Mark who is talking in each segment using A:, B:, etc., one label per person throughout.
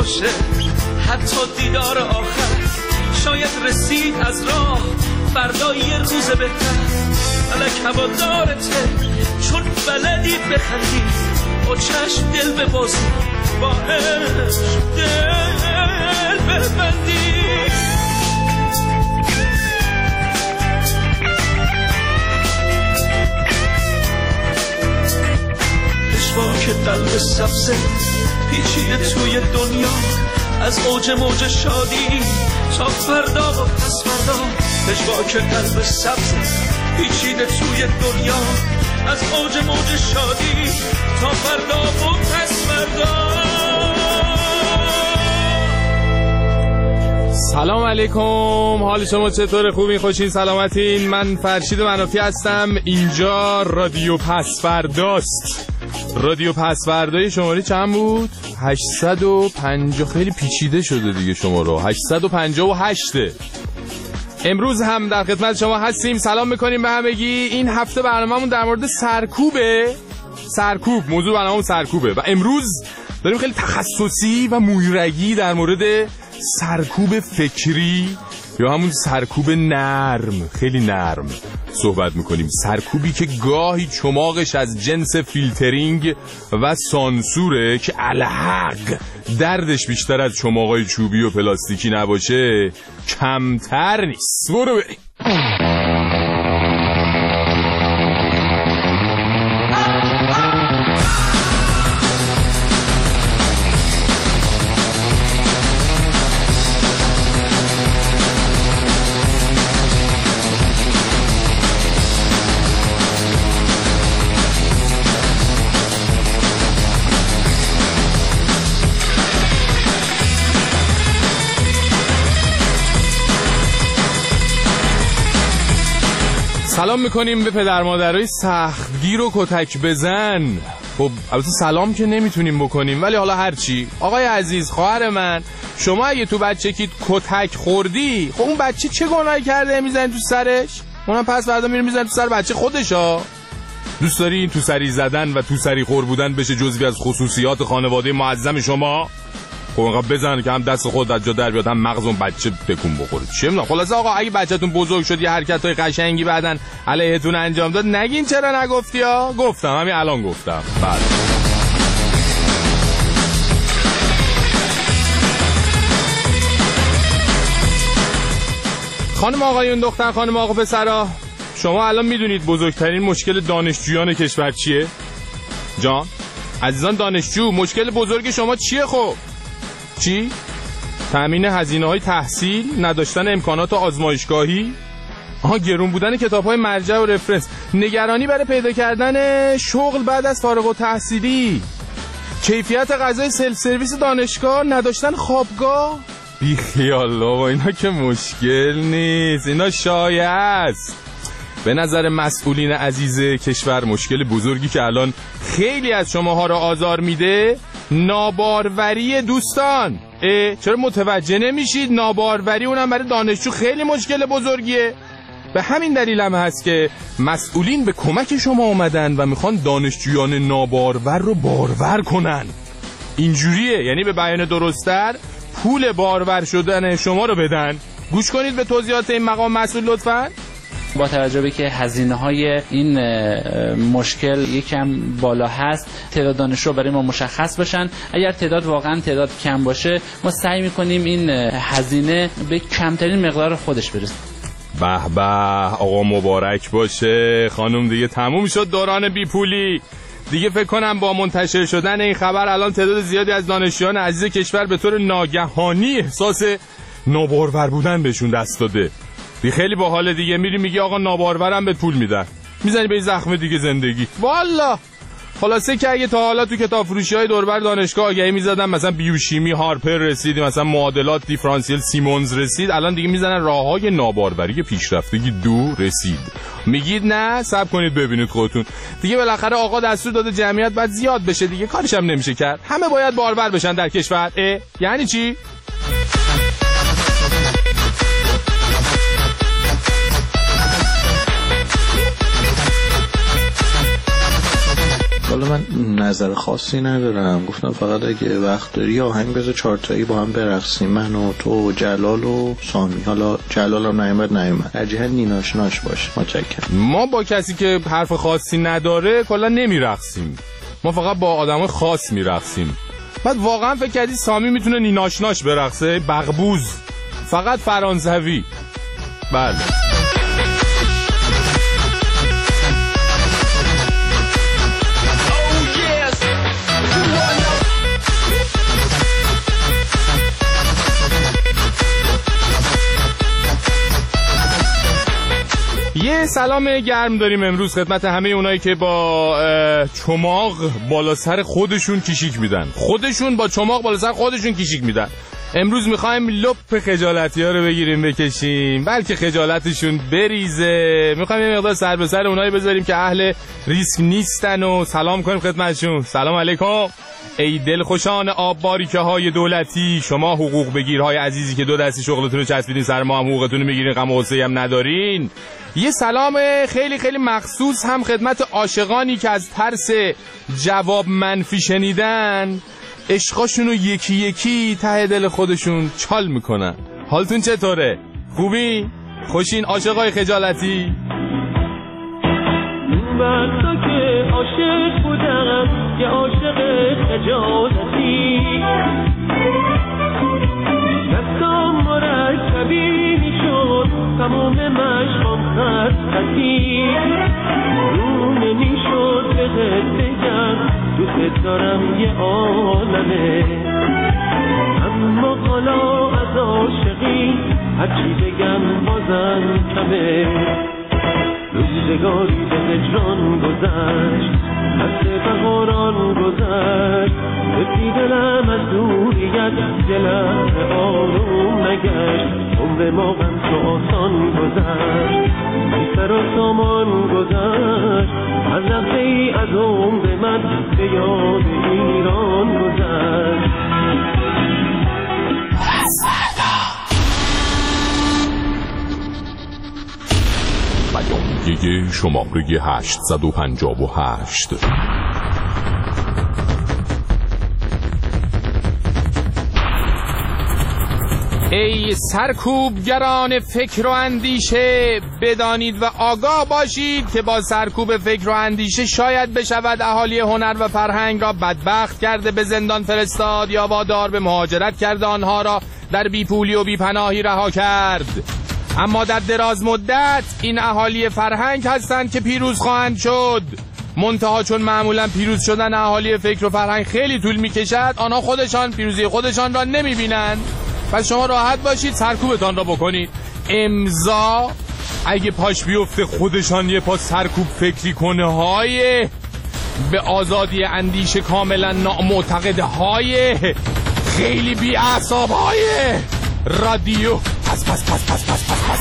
A: باشه، حتی دیدار آخر شاید رسید از راه، فردا یه روز بهتر. فلک هوادارته چون بلدی بخندی، با چشم دل ببازی، با عشق دل ببندی. پشواک قلب سبزه پیچیده توی دنیا، از اوج موج شادی تا فردا و پس فردا. پشواک قلب سبزه پیچیده توی دنیا، از اوج موج شادی تا فردا و پس فردا.
B: سلام علیکم، حال شما چطوره؟ خوبین؟ خوشین؟ سلامتین؟ من فرشید منافی هستم. اینجا رادیو پسفرداست. رادیو پسفردای شماره چند بود؟ 850. خیلی پیچیده شده دیگه شماره. 858. امروز هم در خدمت شما هستیم. سلام میکنیم به همگی. این هفته برنامه‌مون در مورد سرکوبه. موضوع برنامه‌مون سرکوبه و امروز داریم خیلی تخصصی و مویرگی در مورد سرکوب فکری یا همون سرکوب نرم، خیلی نرم صحبت میکنیم. سرکوبی که گاهی چماقش از جنس فیلترینگ و سانسوره که الحق دردش بیشتر از چماقای چوبی و پلاستیکی نباشه کمتر نیست. برو بریم. سلام میکنیم به پدر مادرای سختگیر و کتک بزن. خب البته سلام که نمیتونیم بکنیم، ولی حالا هرچی. آقای عزیز، خواهر من، شما اگه تو بچگیت کتک خوردی، خب اون بچه چه گناهی کرده میزنی تو سرش؟ اونم پس فردا میره میزنه تو سر بچه خودشا. دوست داری این تو سری زدن و تو سری خور بودن بشه جزوی از خصوصیات خانواده معظم شما؟ خب اینقدر بزن که هم دست خود از جا در بیاد هم مغز اون بچه تکون بخوره. چه میدونم. خلاصه آقا اگه بچه‌تون بزرگ شد یه حرکتای قشنگی بعدن علیهتون انجام داد، نگین چرا نگفتی ها؟ گفتم، همین الان گفتم. بله. خانم آقایون، دختر خانم آقا پسرا، شما الان میدونید بزرگترین مشکل دانشجویان کشور چیه؟ جان عزیزان دانشجو، مشکل بزرگ شما چیه؟ خب چی؟ تامین هزینه‌های تحصیل، نداشتن امکانات آزمایشگاهی، گرون بودن کتاب‌های مرجع و رفرنس، نگرانی برای پیدا کردن شغل بعد از فارغ التحصیلی، کیفیت غذای سلف سرویس دانشگاه، نداشتن خوابگاه. بی خیال بابا، اینا که مشکل نیست، اینا شایعه است. به نظر مسئولین عزیز کشور مشکل بزرگی که الان خیلی از شماها را آزار میده ناباروری دوستان. چرا متوجه نمیشید؟ ناباروری اونم برای دانشجو خیلی مشکل بزرگیه. به همین دلیل هم هست که مسئولین به کمک شما اومدن و میخوان دانشجویان نابارور رو بارور کنن. اینجوریه، یعنی به بیان درست‌تر پول بارور شدن شما رو بدن. گوش کنید به توضیحات این مقام مسئول لطفاً.
C: با توجه به که هزینه‌های این مشکل یکم بالا هست، تعداد دانشجو برای ما مشخص بشن. اگر تعداد واقعا تعداد کم باشه، ما سعی می‌کنیم این هزینه به کمترین مقدار خودش برسه.
B: به به، آقا مبارک باشه. خانم دیگه تموم شد دوران بیپولی. دیگه فکر کنم با منتشر شدن این خبر الان تعداد زیادی از دانشجویان عزیز کشور به طور ناگهانی احساس نابارور بودن بهشون دست داده. خیلی باحال دیگه. میری میگی آقا نابارورم به پول میدن، میزنی به زخم دیگه زندگی. والا خلاصه که اگه تا حالا تو کتاب فروشی‌های دوربر دانشگاه آگهی میزدن مثلا بیوشیمی هارپر رسید، مثلا معادلات دیفرانسیل سیمونز رسید، الان دیگه میزنن راههای ناباربری پیشرفتگی 2 رسید. میگید نه، صبر کنید ببینید خودتون. دیگه بالاخره آقا دستور داده جمعیت باید زیاد بشه دیگه، کارش هم نمیشه کرد. همه باید باربر بشن در کشور. یعنی چی؟
D: والا من نظر خاصی ندارم، گفتم فقط اگه وقت داری آهنگ بذار 4 تایی با هم برقصیم، من و تو و جلال و سامی. حالا جلال هم نیومد ترجیحاً نیناشناش باشه. متشکرم.
B: ما با کسی که حرف خاصی نداره کلا نمیرقصیم، ما فقط با آدم خاص میرقصیم. بعد واقعا فکر کردی سامی میتونه نیناشناش برقصه؟ بغبوز، فقط فرانسوی. بله. یه سلام گرم داریم امروز خدمت همه اونایی که با چماق بالا سر خودشون کیشیک میدن. خودشون با چماق بالا سر خودشون کیشیک میدن. امروز میخوایم لپ خجالتی ها رو بگیریم بکشیم، بلکه خجالتشون بریزه. میخوایم یه مقدار سر به سر اونایی بذاریم که اهل ریسک نیستن و سلام کنیم خدمتشون. سلام علیکم ای دلخوشان آب باریکه های دولتی، شما حقوق بگیرهای عزیزی که 2 دستی شغلتون رو چسبیدین سر ما هم حقوقتون رو میگیرین، غم و غصه هم ندارین. یه سلام خیلی خیلی مخصوص هم خدمت عاشقانی که از ترس جواب منفی شنیدن عشقاشونو یکی یکی ته دل خودشون چال میکنن. حالتون چطوره؟ خوبی؟ خوشین عاشقای خجالتی؟
A: من تو که عاشق بودم یه عاشق خجالتی، دستام مرکبی میشد تمام مشقام خطی، رو نمیشد بهت بگم دوست دارم یه عالمه، اما حالا از عاشقی هرچی بگم بازم کمه. روزگاری به هجران گذشت، از بهاران گذشت، به دلم از دوریت دلم آروم نگشت، عمر ما غم تو آسان گذشت، بی سر و سامان گذشت، از لحظه ای از عمر من به یاد ایران گذشت.
B: بیانیه شماره 858. ای سرکوبگران فکر و اندیشه، بدانید و آگاه باشید که با سرکوب فکر و اندیشه شاید بشود اهالی هنر و فرهنگ را بدبخت کرده، به زندان فرستاد یا وادار به مهاجرت کرده آنها را در بیپولی و بیپناهی رها کرد. اما در دراز مدت این اهالی فرهنگ هستند که پیروز خواهند شد. منتها چون معمولا پیروز شدن اهالی فکر و فرهنگ خیلی طول میکشد، آنها خودشان پیروزی خودشان را نمیبینند. پس شما راحت باشید، سرکوبتان را بکنید. امضا اگه پاش بیفته خودشان یه پا سرکوب فکری کنه های به آزادی اندیشه کاملا نامعتقد های خیلی بی اعصاب های رادیو پس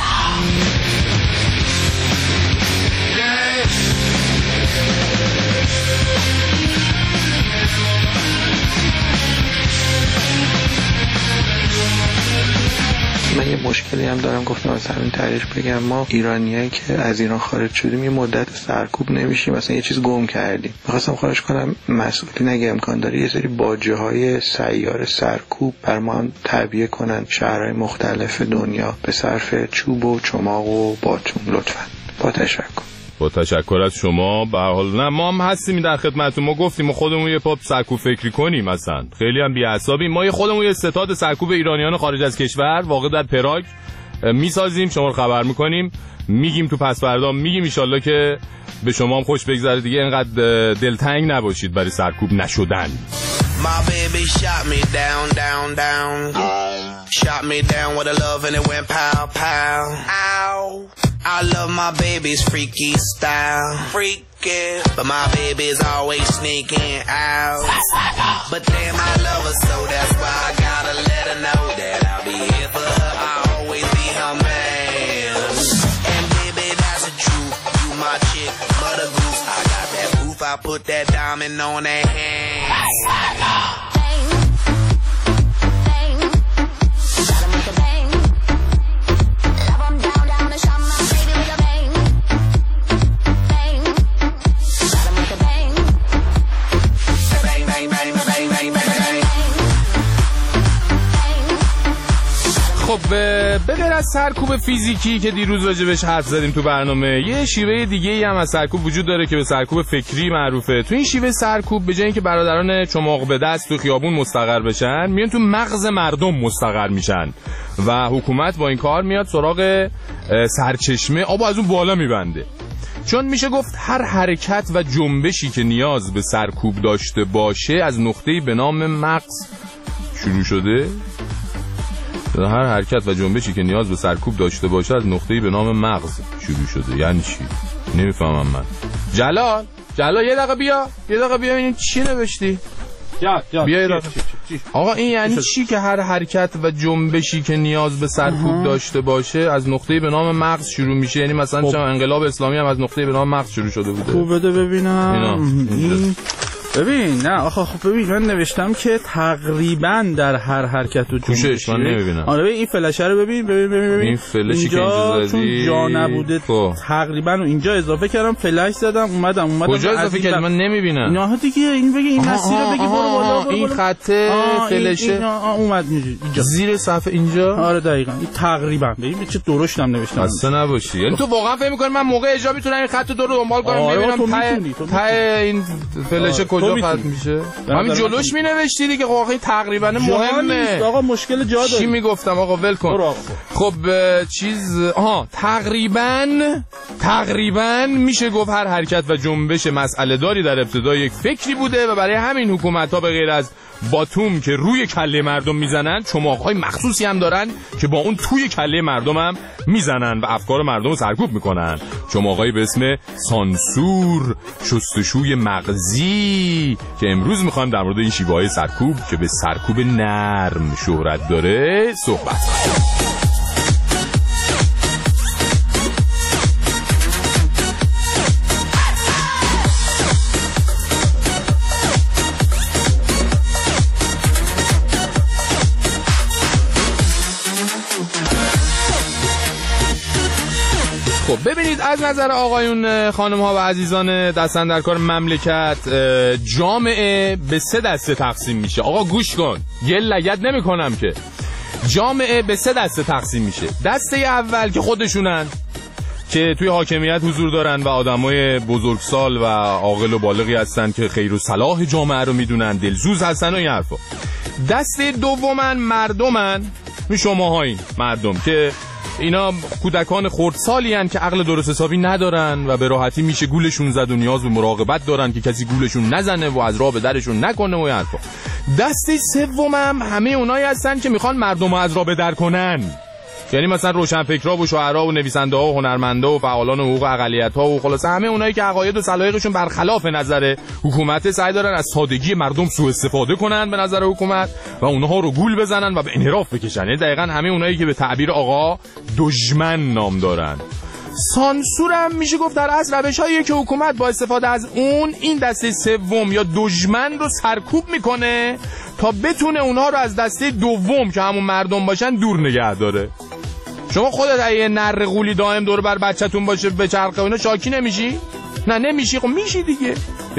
D: من یه مشکلی هم دارم، گفتم از همین طریق بگم. ما ایرانیایی که از ایران خارج شدیم یه مدت سرکوب نمیشیم، مثلا یه چیز گم کردیم. می‌خواستم خواهش کنم مسئولین اگه امکان داره یه سری باجه‌های سیار سرکوب بر ما هم تعبیه کنن شهرهای مختلف دنیا به صرف چوب و چماق و باتون، لطفاً. با تشکر.
B: با تشکر از شما. به هر حال نه ما هم هستیم در خدمتتون. ما گفتیم ما خودمون یه پاپ سرکوب فکری کنیم، مثلا خیلی هم بی‌عصابیم. ما خودمون یه ستاد سرکوب ایرانیان خارج از کشور واقع در پراگ میسازیم، شما رو خبر میکنیم، میگیم تو پس فردا میگیم ان شاءالله که به شما هم خوش بگذره دیگه. اینقدر دلتنگ نباشید برای سرکوب نشدن.
E: My baby shot me down, down, down. Shot me down with a love and it went pow, pow. Ow. I love my baby's freaky style. Freaky. But my baby's always sneaking out. But damn, I love her so that's why I gotta let her know that I'll be here for her. I'll always be her man. And baby, that's the truth. You my chick, mother goose. I got that proof. I put that diamond on that hand.
B: خب به غیر از سرکوب فیزیکی که دیروز راجبش حرف زدیم تو برنامه، یه شیوه دیگه ای هم از سرکوب وجود داره که به سرکوب فکری معروفه. تو این شیوه سرکوب به جای اینکه برادران چماق به دست تو خیابون مستقر بشن، میان تو مغز مردم مستقر میشن و حکومت با این کار میاد سراغ سرچشمه آب از اون بالا میبنده. چون میشه گفت هر حرکت و جنبشی که نیاز به سرکوب داشته باشه از نقطه‌ای به نام مغز شروع شده. هر حرکت و جنبشی که نیاز به سرکوب داشته باشه از نقطه‌ای به نام مغز شروع شده. یعنی چی؟ نمیفهمم من. جلال یه دقیقه بیا ببینیم چی نوشتی. بیا آقا این یعنی چی که هر حرکت و جنبشی که نیاز به سرکوب داشته باشه از نقطه‌ای به نام مغز شروع میشه؟ یعنی مثلا چون انقلاب اسلامی هم از نقطه‌ای به نام مغز شروع شده بوده.
F: خوب بده ببینم. ببین نه آخه خب ببین من نوشتم که تقریبا در هر حرکت و جنبش
B: من نمیبینم.
F: آره ببین این فلشه رو ببین
B: این فلشی که اینجا
F: زدی چون جا نبوده تقریبا و اینجا اضافه کردم فلش زدم اومدم
B: کجا اضافه کردی من نمیبینم.
F: اینا دیگه این بگی این مسیر رو بگی برو بالا
B: این خط فلشه
F: اومد اینجا
B: زیر صفحه اینجا.
F: آره دقیقاً این تقریبا ببین چه درشتم نوشتم.
B: اصلا نباشی یعنی تو واقعا فکر می‌کنی من موقع اجرا میتونم این خط رو دنبال کنم ببینم ته این فلشه کجا ختم میشه؟ همین جلوش مینوشتی دیگه. واقعا تقریبا مهمه
F: آقا مشکل جا داره.
B: چی میگفتم آقا ول کن. خب چیز تقریبا میشه گفت هر حرکت و جنبش مسئله داری در ابتدا یک فکری بوده و برای همین حکومت‌ها به غیر از باتوم که روی کله مردم میزنن چماق‌های مخصوصی هم دارن که با اون توی کله مردم هم میزنن و افکار مردم رو سرکوب میکنن. چماق‌هایی به اسم سانسور، شستشوی مغزی که امروز میخوایم در مورد این شیوه‌های سرکوب که به سرکوب نرم شهرت داره صحبت کنیم. ببینید از نظر آقایون خانم ها و عزیزان دست اندرکار مملکت جامعه به 3 دسته تقسیم میشه. آقا گوش کن یه لگد نمی کنم که. جامعه به 3 دسته تقسیم میشه. دسته اول که خودشونن که توی حاکمیت حضور دارن و آدمای بزرگسال و عاقل و بالغی هستن که خیر و صلاح جامعه رو میدونن، دلسوز هستن و این حرفا. دسته دومن مردمن، شماهایین مردم که اینا کودکان خردسالی هن که عقل درست حسابی ندارن و به راحتی میشه گولشون زد و نیاز به مراقبت دارن که کسی گولشون نزنه و از راه به درشون نکنه و حرفا. دسته سوم همه اونایی هستن که میخوان مردم رو از راه به در کنن. یعنی مثلا روشنفکرا و شاعرها و نویسنده‌ها و هنرمندا و فعالان حقوق اقلیت‌ها و خلاصه همه اونایی که عقاید و سلایقشون برخلاف نظر حکومت سعی دارن از سادگی مردم سوء استفاده کنن به نظر حکومت و اونها رو گول بزنن و به انحراف بکشن. یعنی دقیقاً همه اونایی که به تعبیر آقا دشمن نام دارن. سانسور هم میشه گفت در اصل روش‌هایی که حکومت با استفاده از اون این دسته سوم یا دشمن رو سرکوب میکنه تا بتونه اونها رو از دسته دوم که همون مردم باشن دور نگه داره. شما خودت اگه نره غولی دائم دور بر بچه‌تون باشه به چرخه و اینا شاکی نمیشی؟ نه نمیشی. خب میشی دیگه.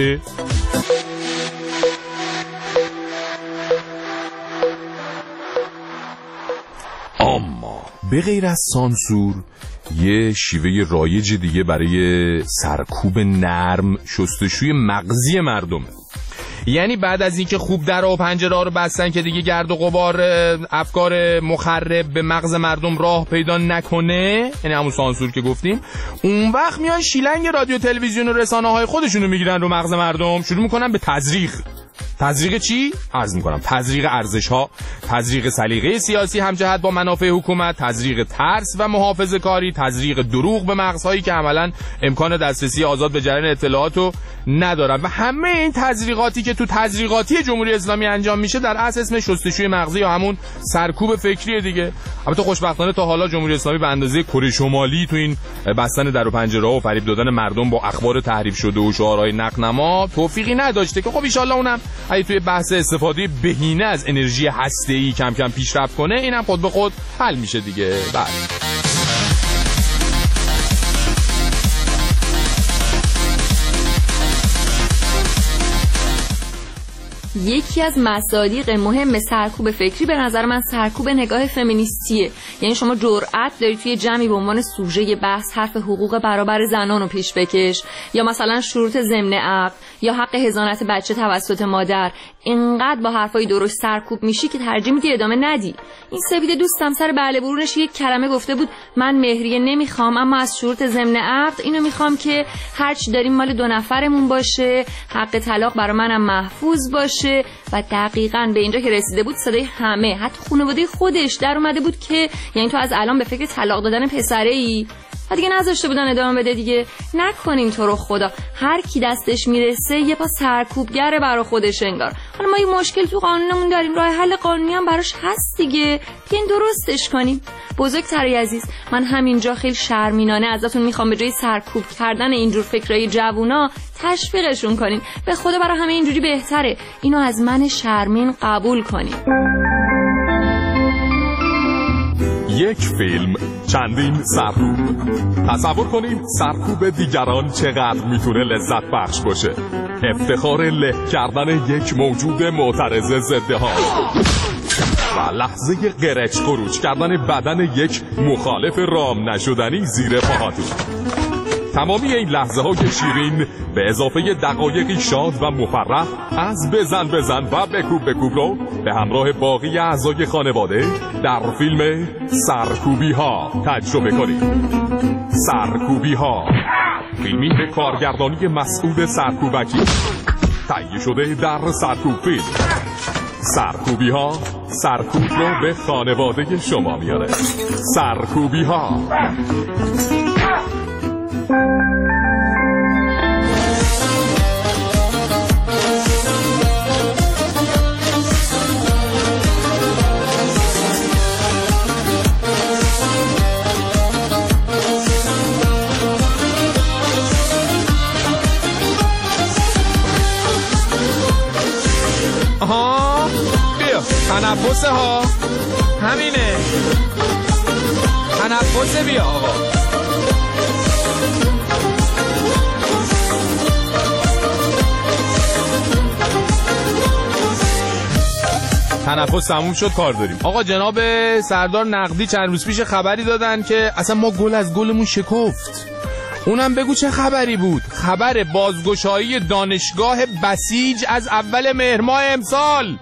B: اما به غیر از سانسور یه شیوه رایج دیگه برای سرکوب نرم شستشوی مغزی مردمه. یعنی بعد از اینکه خوب در و پنجره رو بستن که دیگه گرد و غبار افکار مخرب به مغز مردم راه پیدا نکنه، یعنی همون سانسور که گفتیم، اون وقت میان شیلنگ رادیو تلویزیون و رسانه‌های خودشونو میگیرن رو مغز مردم، شروع میکنن به تزریق. تزریق چی؟ عرض میکنم تزریق ارزش‌ها، تزریق سلیقه سیاسی همجهت با منافع حکومت، تزریق ترس و محافظه‌کاری، تزریق دروغ به مغزهایی که عملاً امکان دسترسی آزاد به جریان اطلاعاتو ندارن. و همه این تزریقاتی که تو تزریقاتی جمهوری اسلامی انجام میشه در اصل اسم شستشوی مغزی یا همون سرکوب فکری دیگه. البته خوشبختانه تا حالا جمهوری اسلامی به اندازه کره شمالی تو این بستن در و پنجره‌ها و فریب دادن مردم با اخبار تحریف شده و شعارهای نقنما توفیقی نداشته که خب ان شاءالله اونم اگه توی بحث استفاده بهینه از انرژی هسته‌ای کم کم پیشرفت کنه اینم خود به خود حل میشه دیگه. بله.
G: یکی از مصادیق مهم سرکوب فکری به نظر من سرکوب نگاه فمینیستیه. یعنی شما جرأت داری توی جمعی به عنوان سوژه بحث حرف حقوق برابر زنان رو پیش بکش، یا مثلا شروط ضمن عقد یا حق حضانت بچه توسط مادر. اینقدر با حرفای درست سرکوب میشی که ترجیح میدی ادامه ندی. این سپید دوستم سر بله برونش یک کلمه گفته بود من مهریه نمیخوام، اما از شروط ضمن عقد اینو میخوام که هرچی داریم مال 2 نفرمون باشه، حق طلاق برای منم محفوظ باشه. و دقیقاً به اینجا که رسیده بود صدای همه، حتی خانواده خودش در اومده بود که یعنی تو از الان به فکر طلاق دادن پسره‌ای؟ و دیگه نذاشته بودن ادامه بده دیگه. نکنیم تو رو خدا، هر کی دستش میرسه یه پا سرکوبگره برای خودش انگار. حالا ما یه مشکل تو قانونمون داریم، راه حل قانونی هم براش هست دیگه، بیاین درستش کنیم. بزرگترای عزیز، من همینجا خیلی شرمینانه ازتون میخوام به جای سرکوب کردن اینجور فکرای جوونا تشویقشون کنین. به خدا برای همه اینجوری بهتره. اینو از من شرمین قبول کنین.
H: یک فیلم، چندین سرکوب. تصور کنید سرکوب دیگران چقدر میتونه لذت بخش باشه. افتخار له کردن یک موجود معترض ضد حال و لحظه قرچ خروج کردن بدن یک مخالف رام نشدنی زیر پاهاتون. تمامی این لحظه های شیرین به اضافه دقایقی شاد و مفرح از بزن و بکوب رو به همراه باقی اعضای خانواده در فیلم سرکوبی ها تجربه کنید. سرکوبی ها، فیلمی به کارگردانی مسعود سرکوبکی، تهیه شده در سرکوب فیلم. سرکوبی ها سرکوب رو به خانواده شما میاره. سرکوبی ها.
B: آها بیا تنفسه ها، همینه تنفسه. بیا آقا تنفس تموم شد، کار داریم. آقا جناب سردار نقدی چند روز پیش خبری دادن که اصلا ما گل از گلمون شکفت. اونم بگو چه خبری بود؟ خبر بازگشایی دانشگاه بسیج از اول مهر ماه امسال.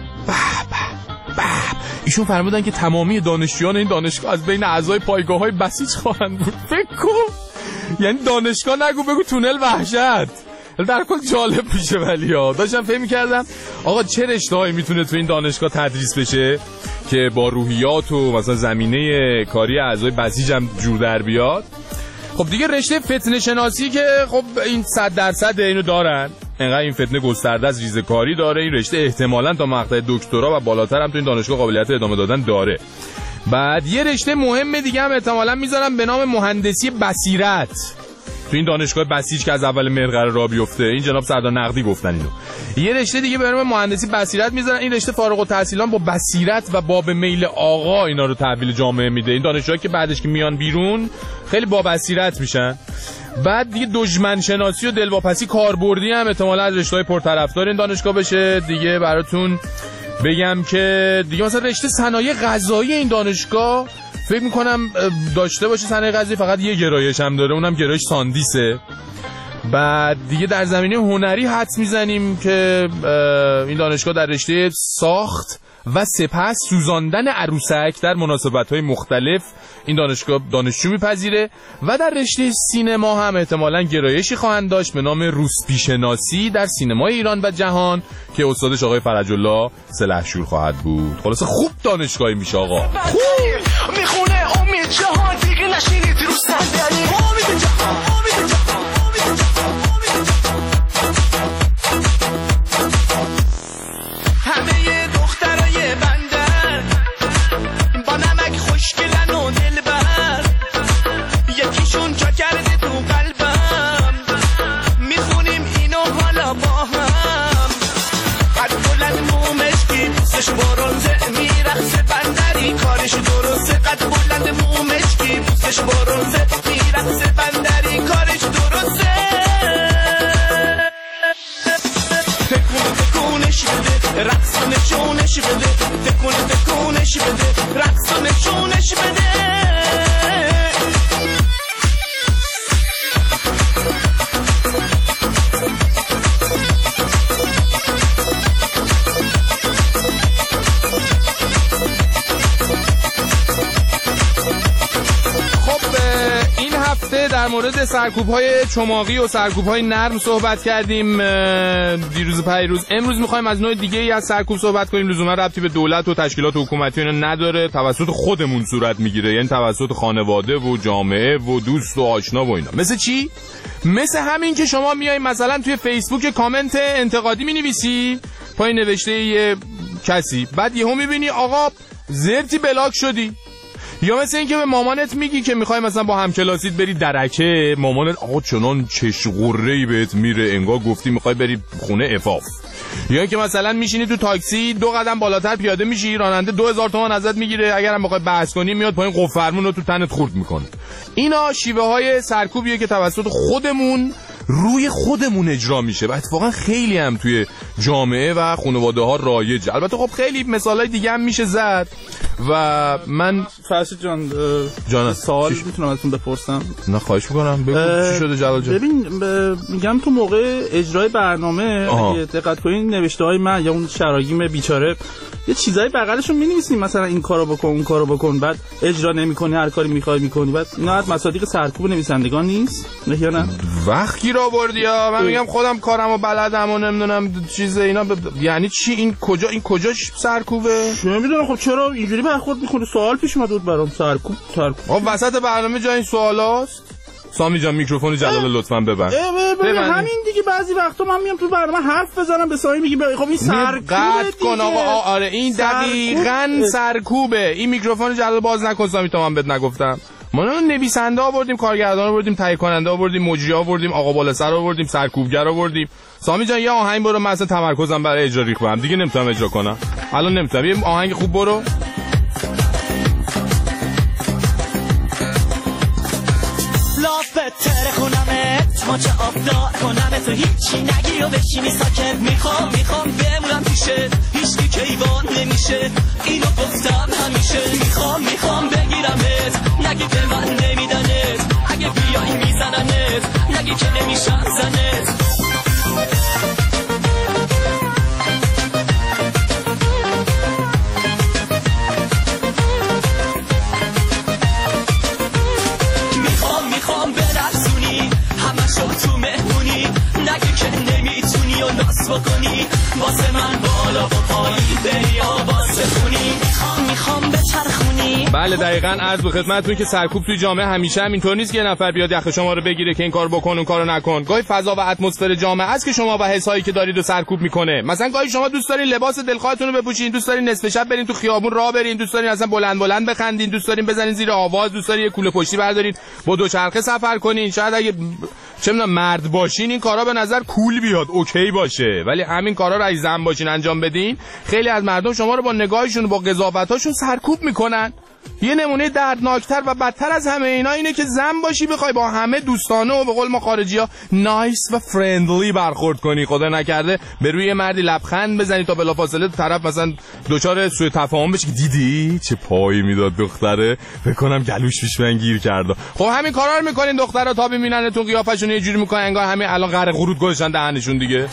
B: ایشون فرمودن که تمامی دانشجویان این دانشگاه از بین اعضای پایگاه‌های بسیج خواهند بود. فکر کن، یعنی دانشگاه نگو بگو تونل وحشت. در کل جالب میشه. ولی داشتم فکر می‌کردم آقا چه رشته‌هایی میتونه تو این دانشگاه تدریس بشه که با روحیات و مثلا زمینه کاری اعضای بسیج هم جور در بیاد. خب دیگه رشته فتنه شناسی که خب این 100% اینو دارن، انقدر این فتنه گسترده از ریزکاری داره. این رشته احتمالاً تا مقطع دکترا و بالاتر هم تو این دانشگاه قابلیت ادامه دادن داره. بعد یه رشته مهم دیگه هم احتمالاً میذارم به نام مهندسی بصیرت تو این دانشگاه بسیج که از اول مهر قرار راه بیفته. این جناب سردار نقدی گفتن اینو. یه رشته دیگه به نام مهندسی بصیرت میذارن. این رشته فارغ التحصیلان با بصیرت و باب میل آقا اینا رو تحویل جامعه میده. این دانشجوها که بعدش که میان بیرون خیلی با بصیرت میشن. بعد دیگه دشمن شناسی و دلواپسی کاربردی هم احتمالاً از رشته‌های پرطرفدار این دانشگاه بشه. دیگه براتون بگم که دیگه مثلا رشته صنایع غذایی این دانشگاه فکر میکنم داشته باشه. صنایع غذایی فقط یه گرایش هم داره، اونم گرایش ساندیسه. بعد دیگه در زمینه هنری حدس میزنیم که این دانشگاه در رشته ساخت و سپس سوزاندن عروسک در مناسبت‌های مختلف این دانشگاه دانشجو میپذیره. و در رشته سینما هم احتمالاً گرایشی خواهند داشت به نام روسپیشناسی در سینمای ایران و جهان که استادش آقای فرج الله سلحشور خواهد بود. خلاصه خوب دانشگاهی میشه آقا. خوب میخونه امید جهان دیگه نشینید رو صندلی. امید جهان، امید جهان، امید جهان. همه دخترای بندر با نمک خوشگلن و دلبر، یکیشون جا کرده تو قلبم، میخونیم اینو حالا با هم. قد بلند مومشکی دوستش برونزه، میرخصه بندری کارش درسته. قد بلند مومشکی دوستش برونزه، میرخصه بندری کارش درسته. تکونش
A: رقص و نشونش بده تکونش بده رقص و نشونش بده
B: در مورد سرکوب‌های چماقی و سرکوب‌های نرم صحبت کردیم دیروز پیروز. امروز می‌خوایم از نوع دیگه‌ای از سرکوب صحبت کنیم. لزوما ربطی به دولت و تشکیلات حکومتی اینا نداره، توسط خودمون صورت میگیره، یعنی توسط خانواده و جامعه و دوست و آشنا و اینا. مثل چی؟ مثل همین که شما میای مثلا توی فیسبوک کامنت انتقادی می‌نویسی پای نوشته یه کسی، بعد یهو می‌بینی آقا زرتی بلاک شدی. یا مثل این که به مامانت میگی که میخوای مثلا با همکلاسیت بری درکه، مامانت آقا چنان چشقره‌ای بهت میره انگار گفتی میخوای بری خونه عفاف. یا اینکه مثلا میشینی تو تاکسی 2 قدم بالاتر پیاده میشی، راننده 2000 تومان ازت میگیره، اگرم بخوای بحث کنی میاد پایین قفل فرمون رو تو تنت خورد میکنه. اینا شیوه های سرکوبیه که توسط خودمون روی خودمون اجرا میشه و اتفاقا خیلی هم توی جامعه و خانواده ها رایجه. البته خب خیلی مثالای دیگه هم میشه زد و من
F: فرشید جان سوال میتونم ازتون بپرسم؟
B: نه خواهش میکنم بگو چی شده جلال جان.
F: ببین میگم تو موقع اجرای برنامه اگه دقت کنین نوشته های من یا اون شراگیم بیچاره یه چیزایی بغلشون می‌نویسیم مثلا این کارو بکن اون کارو بکن، بعد اجرا نمی‌کنی، هر کاری می‌خوای می‌کنی، بعد اینا از مصادیق سرکوب نویسندگان نیست یا نه؟
B: وقتی را بردی ها من میگم خودم کارمو بلدم و نمیدونم چیز اینا یعنی چی این کجاش سرکوبه؟
F: چه میدونم. خب چرا اینجوری برخورد می‌کنه؟ سوال پیش اومد بود برام. سرکوب
B: وسط برنامه جای این سوالاست. سامی جان میکروفون جلال لطفاً ببند.
F: همین دیگه بعضی وقتا من میام تو برنامه حرف بزنم به سامی میگی خب این سرکوبه
B: کن آقا. آره این دقیقاً سرکوبه. این میکروفون جلال باز نکن سامی تا من بهت نگفتم. ما نویسنده آوردیم، کارگردان آوردیم، تهیه کننده آوردیم، مجری آوردیم، آقا بالا سر آوردیم، سرکوبگر آوردیم. سامی جان یه آهنگ برو، من اصلا تمرکزم برای اجرا ریختم دیگه نمیتونم اجرا کنم. الان نمیتونم. یه آهنگ خوب برو.
A: بهتره خونمت ماچه آبدار کنمت تو هیچی نگی و بشینی ساکت. میخوام بمونم پیشت هیچی کیوان نمیشه اینو گفتم همیشه. میخوام بگیرمت نگی که من نمیدنت، اگه بیایی میزننت نگی که نمیشم زنت. تو مهمونی نگه که نمیتونی و ناس بکنی واسه من بالا و پایی بری آواز بخونی. میخوام بچرخونی.
B: بله دقیقاً عرض به خدمتتون که سرکوب توی جامعه همیشه همینطور نیست که یه نفر بیاد یخ شما رو بگیره که این کار بکن اون کارو نکن. گاهی فضا و اتمسفر جامعه است که شما و حسایی که دارید و سرکوب میکنه. مثلا گاهی شما دوست دارین لباس دلخواهتون رو بپوشین، دوست دارین نصف شب برین تو خیابون راه برین، دوست دارین اصلا بلند بخندین، دوست دارین بزنین زیر آواز، دوست دارین یه کوله پشتی بردارید با دوچرخه سفر کنین. شاید اگه چه میدونم مرد باشین این کارا به نظر کول بیاد، اوکی باشه، ولی همین کارا رو اگه زن باشین انجام بدین خیلی از مردم شما رو با نگاهشون و با قضاوتاشون سرکوب میکنن. یه نمونه دردناکتر و بدتر از همه اینا اینه که زن باشی بخوای با همه دوستانه و به قول ما خارجی‌ها نایس و فرندلی برخورد کنی، خدا نکرده به روی مردی لبخند بزنی تا بلافاصله طرف مثلا دچار سوء تفاهم بشه که دیدی چه پایی میداد دختره، فکر کنم گلوش پیش من گیر کرده. خب همین کارا رو میکنین دخترها تا ببیننتون قیافشون یه جوری میکنن انگار همین الان غرق قرود گذاشتن دهنشون دیگه.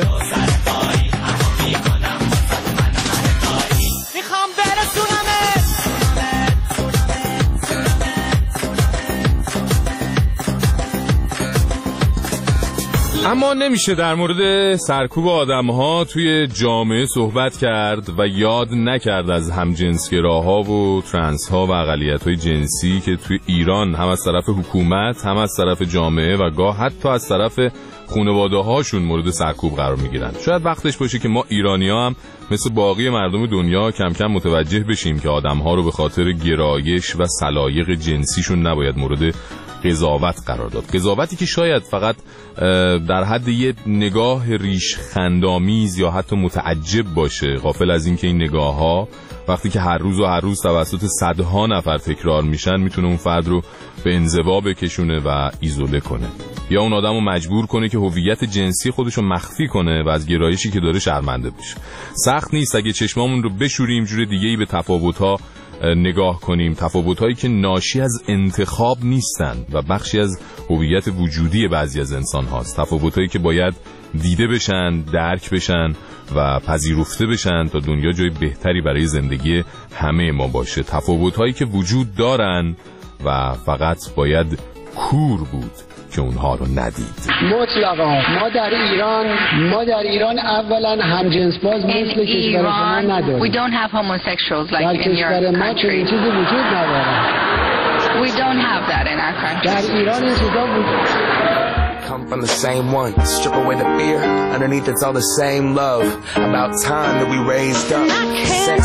B: اما نمیشه در مورد سرکوب آدم‌ها توی جامعه صحبت کرد و یاد نکرد از همجنسگراها و ترنس‌ها و اقلیت‌های جنسی که توی ایران هم از طرف حکومت هم از طرف جامعه و گاه حتی از طرف خانواده‌هاشون مورد سرکوب قرار میگیرن. شاید وقتش باشه که ما ایرانی‌ها هم مثل باقی مردم دنیا کم کم متوجه بشیم که آدم‌ها رو به خاطر گرایش و سلایق جنسیشون نباید مورد قضاوت قرار داد. قضاوتی که شاید فقط در حد یه نگاه ریشخندآمیز یا حتی متعجب باشه، غافل از این که این نگاه‌ها وقتی که هر روز توسط صدها نفر تکرار میشن میتونه اون فرد رو به انزوا بکشونه و ایزوله کنه، یا اون آدم رو مجبور کنه که هویت جنسی خودش رو مخفی کنه و از گرایشی که داره شرمنده بشه. سخت نیست اگه چشمامون رو بشوریم جور دیگه‌ای به تفاوت‌ها نگاه کنیم، تفاوت‌هایی که ناشی از انتخاب نیستن و بخشی از هویت وجودی بعضی از انسان هاست، تفاوت‌هایی که باید دیده بشن، درک بشن و پذیرفته بشن تا دنیا جای بهتری برای زندگی همه ما باشه. تفاوت‌هایی که وجود دارن و فقط باید کور بود که اونها رو ندید.
I: مطلقا ما در ایران اولا همجنس باز مثل کشور شما نداریم.
J: We don't have homosexuals like
I: در
J: in your
I: کشور ما چنین چیزی وجود نداره.
J: We don't have that in our country.
I: در ایران این چیزا وجود
E: Come from the same one, strip away the fear. Underneath it's all the same love. About time that we raised up. Sex.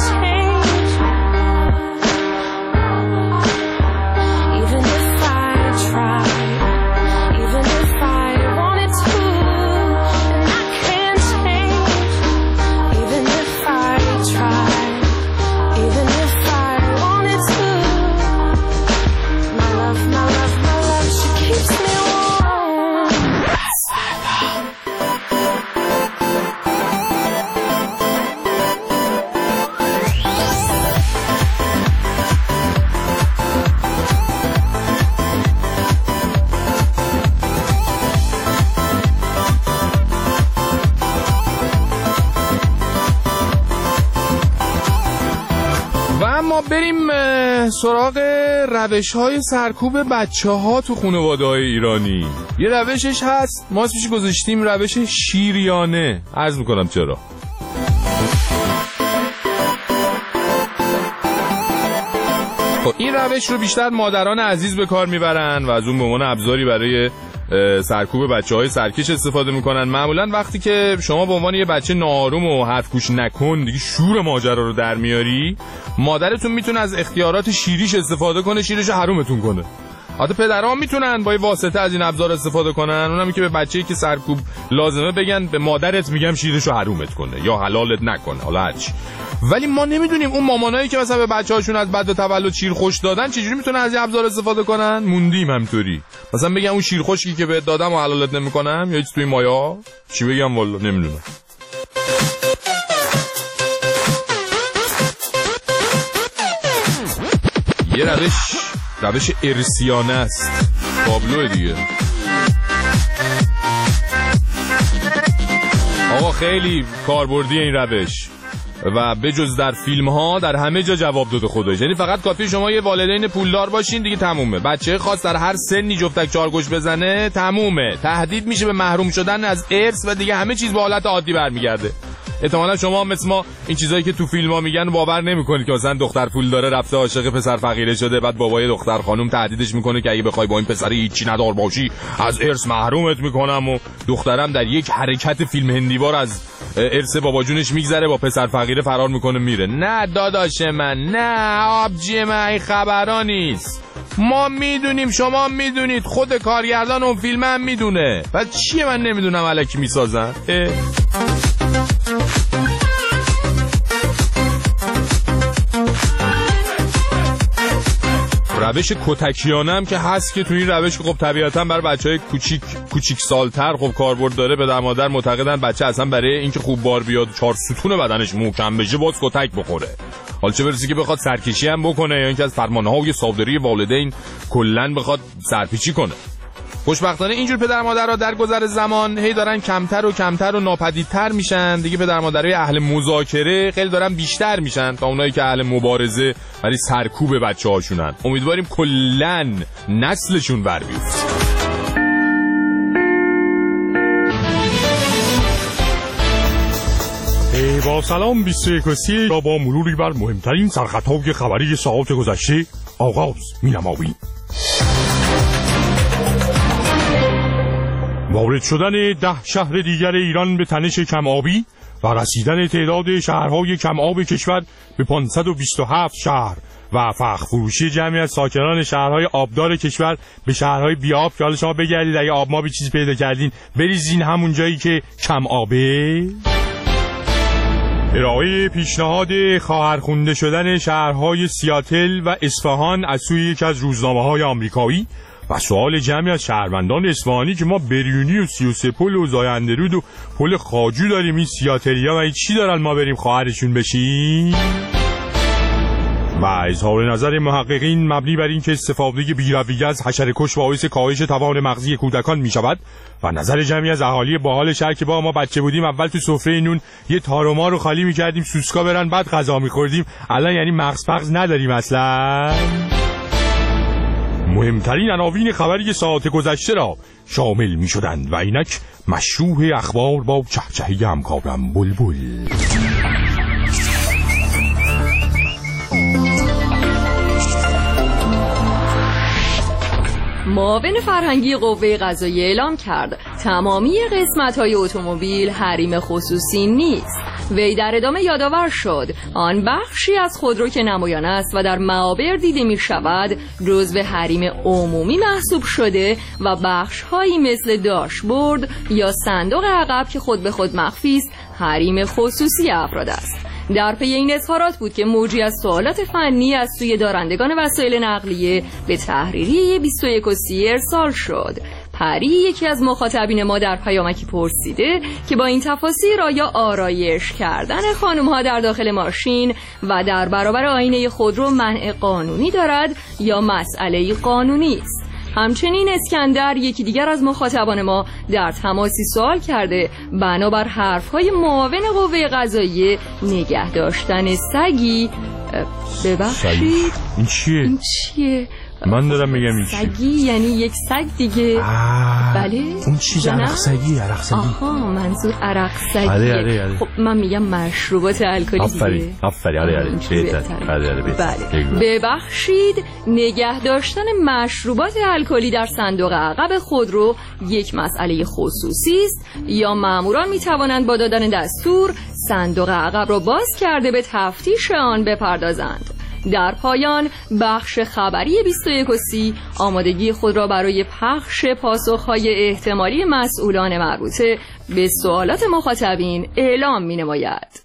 B: بریم سراغ روش‌های سرکوب بچه‌ها تو خانواده‌های ایرانی. یه روشش هست، ما اسمش گذاشتیم روش شیریانه. عرض می‌کنم چرا. این روش رو بیشتر مادران عزیز به کار میبرن و از اون به عنوان ابزاری برای سرکوب بچه‌های سرکش استفاده میکنن. معمولا وقتی که شما به عنوان یه بچه ناآروم و حرف گوش نکن دیگه شور ماجرا رو در میاری، مادرتون میتونه از اختیارات شیریش استفاده کنه، شیرش رو حرومتون کنه. البته پدرها میتونن با واسطه از این ابزار استفاده کنن، اونم که به بچه‌ای که سرکوب لازمه بگن به مادرت میگم شیرشو حرومت کنه یا حلالت نکنه، حالا هرچی. ولی ما نمیدونیم اون مامانایی که مثلا به بچه‌هاشون از بعد تولد شیر خوش دادن چجوری میتونن از این ابزار استفاده کنن. موندیم همطوری، مثلا بگم اون شیر خشکی که بهت دادم و حلالت نمیکنم یا هیچ توی مایا، چی بگم والا نمیدونم. یه روش ارسیانه است، تابلو دیگه. آقا خیلی کاربردی این روش و بجز در فیلم ها در همه جا جواب داده خودش. یعنی فقط کافی شما یه والدین پولدار باشین دیگه تمومه. بچه خاص در هر سنی جفتک چارگوش بزنه تمومه، تهدید میشه به محروم شدن از ارث و دیگه همه چیز به حالت عادی برمیگرده. احتمالاً شما مثل ما این چیزایی که تو فیلم‌ها میگن باور نمی‌کنید که مثلا دختر پول داره رفته عاشق پسر فقیره شده، بعد بابای دختر خانم تهدیدش میکنه که اگه بخوای با این پسر هیچی ندار باشی از ارث محرومت میکنم و دخترم در یک حرکت فیلم هندیوار از ارث بابا جونش میگذره با پسر فقیره فرار میکنه میره. نه داداش من، نه آبجی من، این خبرا نیست. ما میدونیم، شما میدونید، خود کارگردان اون فیلم هم میدونه. بعد چیه من نمیدونم الکی میسازن؟ روش کتکیانه هم که هست که توی این روش خب طبیعتاً برای بچهای کوچیک سالتر خب کاربرد داره. پدر مادر معتقدن بچه اصلا برای اینکه خوب بار بیاد 4 ستون بدنش محکم بشه باز کتک بخوره. حالا چه برسه که بخواد سرکشی هم بکنه یا اینکه از فرمان‌ها و صادری والدین کلاً بخواد سرپیچی کنه. خوشبختانه اینجور پدر مادرها در گذر زمان هی دارن کمتر و کمتر و ناپدیدتر میشن. دیگه پدر مادرای اهل مذاکره خیلی دارن بیشتر میشن تا اونایی که اهل مبارزه برای سرکوب بچه‌هاشونن. امیدواریم کلاً نسلشون ور بیفته.
K: با سلام 21 را با مروری بر مهمترین سرخطهای خبری ساعات گذشته آغاز می‌نماییم. وارد شدن 10 شهر دیگر ایران به تنش کم‌آبی و رسیدن تعداد شهرهای کم آب کشور به 527 شهر و فخر فروشی جمعی از ساکنان شهرهای آبدار کشور به شهرهای بیاب که حالا شما بگردید اگه آب ما به چیزی پیدا کردین بریزین همون جایی که کم آبه. ارائه پیشنهاد خواهرخوانده شدن شهرهای سیاتل و اصفهان از سوی یکی از روزنامه‌های آمریکایی و سوال جمعی از شهروندان اصفهانی که ما بریونی و 33 پل و زایندرود و پل خاجو داریم، این سیاتلیا و چی دارن ما بریم خواهرشون بشیم؟ و اظهار نظر محققین مبنی بر این که استفاده بی‌رویه از حشره‌کش باعث کاهش توان مغزی کودکان می شود و نظر جمعی از اهالی باحال شهر که با ما بچه بودیم اول تو سفره نون یه تار و مار رو خالی می‌کردیم سوسکا برن بعد غذا می‌خوردیم، الان یعنی مغز نداریم اصلا. مهمترین عناوین خبری ساعت گذشته را شامل می‌شدند و اینک مشروع اخبار با چهچهه همکارم بلبل.
G: معاون فرهنگی قوه قضاییه اعلام کرد تمامی قسمت‌های اتومبیل حریم خصوصی نیست. وی در ادامه یادآور شد آن بخشی از خودرو که نمایان است و در معابر دیده می شود جزو حریم عمومی محسوب شده و بخش‌هایی مثل داشبورد یا صندوق عقب که خود به خود مخفی است حریم خصوصی افراد است. در پی این اظهارات بود که موجی از سوالات فنی از سوی دارندگان وسایل نقلیه به تحریریه 21 ارسال شد. پری یکی از مخاطبین ما در پیامکی پرسیده که با این تفاسیر آیا آرایش کردن خانم‌ها در داخل ماشین و در برابر آینه خودرو منع قانونی دارد یا مسئله قانونی است. همچنین اسکندر یکی دیگر از مخاطبان ما در تماسی سوال کرده بنابر حرف‌های معاون قوه قضاییه نگه داشتن سگی ببخشید
K: این چیه؟ من دارم میگم این
G: سگی یعنی یک سگ دیگه. بله
K: اون چیز عرق سگی.
G: آها منظور عرق سگی.
K: آره.
G: خب من میگم مشروبات الکلی دیگه.
K: آفرین آره.
G: بله. ببخشید نگه داشتن مشروبات الکلی در صندوق عقب خودرو یک مسئله خصوصی است یا ماموران میتوانند با دادن دستور صندوق عقب را باز کرده به تفتیش آن بپردازند. در پایان بخش خبری 21 آمادگی خود را برای پخش پاسخهای احتمالی مسئولان مربوطه به سوالات مخاطبین اعلام می نماید.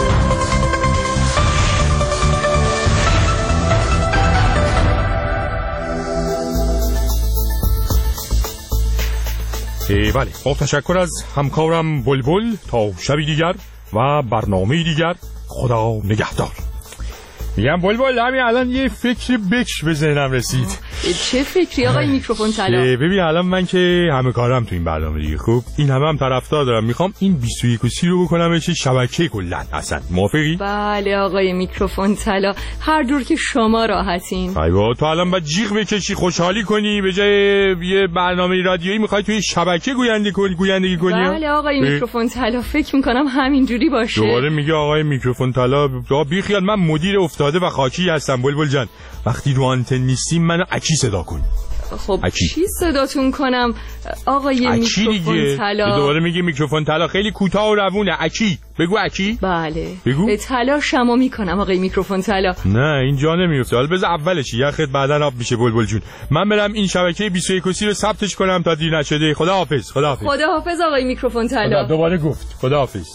K: بله با تشکر از همکارم بلبل تا شبی دیگر و برنامه دیگر خدا نگهدار. میگم بلبل همین الان یه فکر بکش به ذهنم رسید.
G: چه فکری آقای میکروفون طلا؟
K: ببین الان من که همه کارم تو این برنامه دیگه خوب این هم طرفدار دارم، میخوام این 21 رو بکنم چه شبکه کلا اصلا. موافقی؟
G: بله آقای میکروفون طلا هر جور که شما راحتین.
K: ایوا تو الان باید جیغ بکشی خوشحالی کنی به جای یه برنامه رادیویی میخوای توی شبکه گویندگی کنی.
G: بله آقای میکروفون طلا فکر میکنم همین جوری باشه.
K: دوباره میگه آقای میکروفون طلا بی خیال من مدیر افتاده و خاکی هستم بلبل جان. وقتی رو آنتن نیستیم منو اکی صدا کن.
G: خب چی صداتون کنم آقای میکروفون طلا؟
K: دوباره میگه میکروفون طلا خیلی کوتاه و روونه. اکی بگو اکی.
G: بله
K: بگو.
G: به طلا شما میکنم آقای میکروفون طلا.
K: نه اینجا نمیفته. حالا بذار اولش یخت بعدن آب میشه بلبل جون. من برم این شبکه 21 رو ثبتش کنم تا دیر نشده. خداحافظ.
G: خداحافظ آقای میکروفون طلا.
K: دوباره گفت خداحافظ.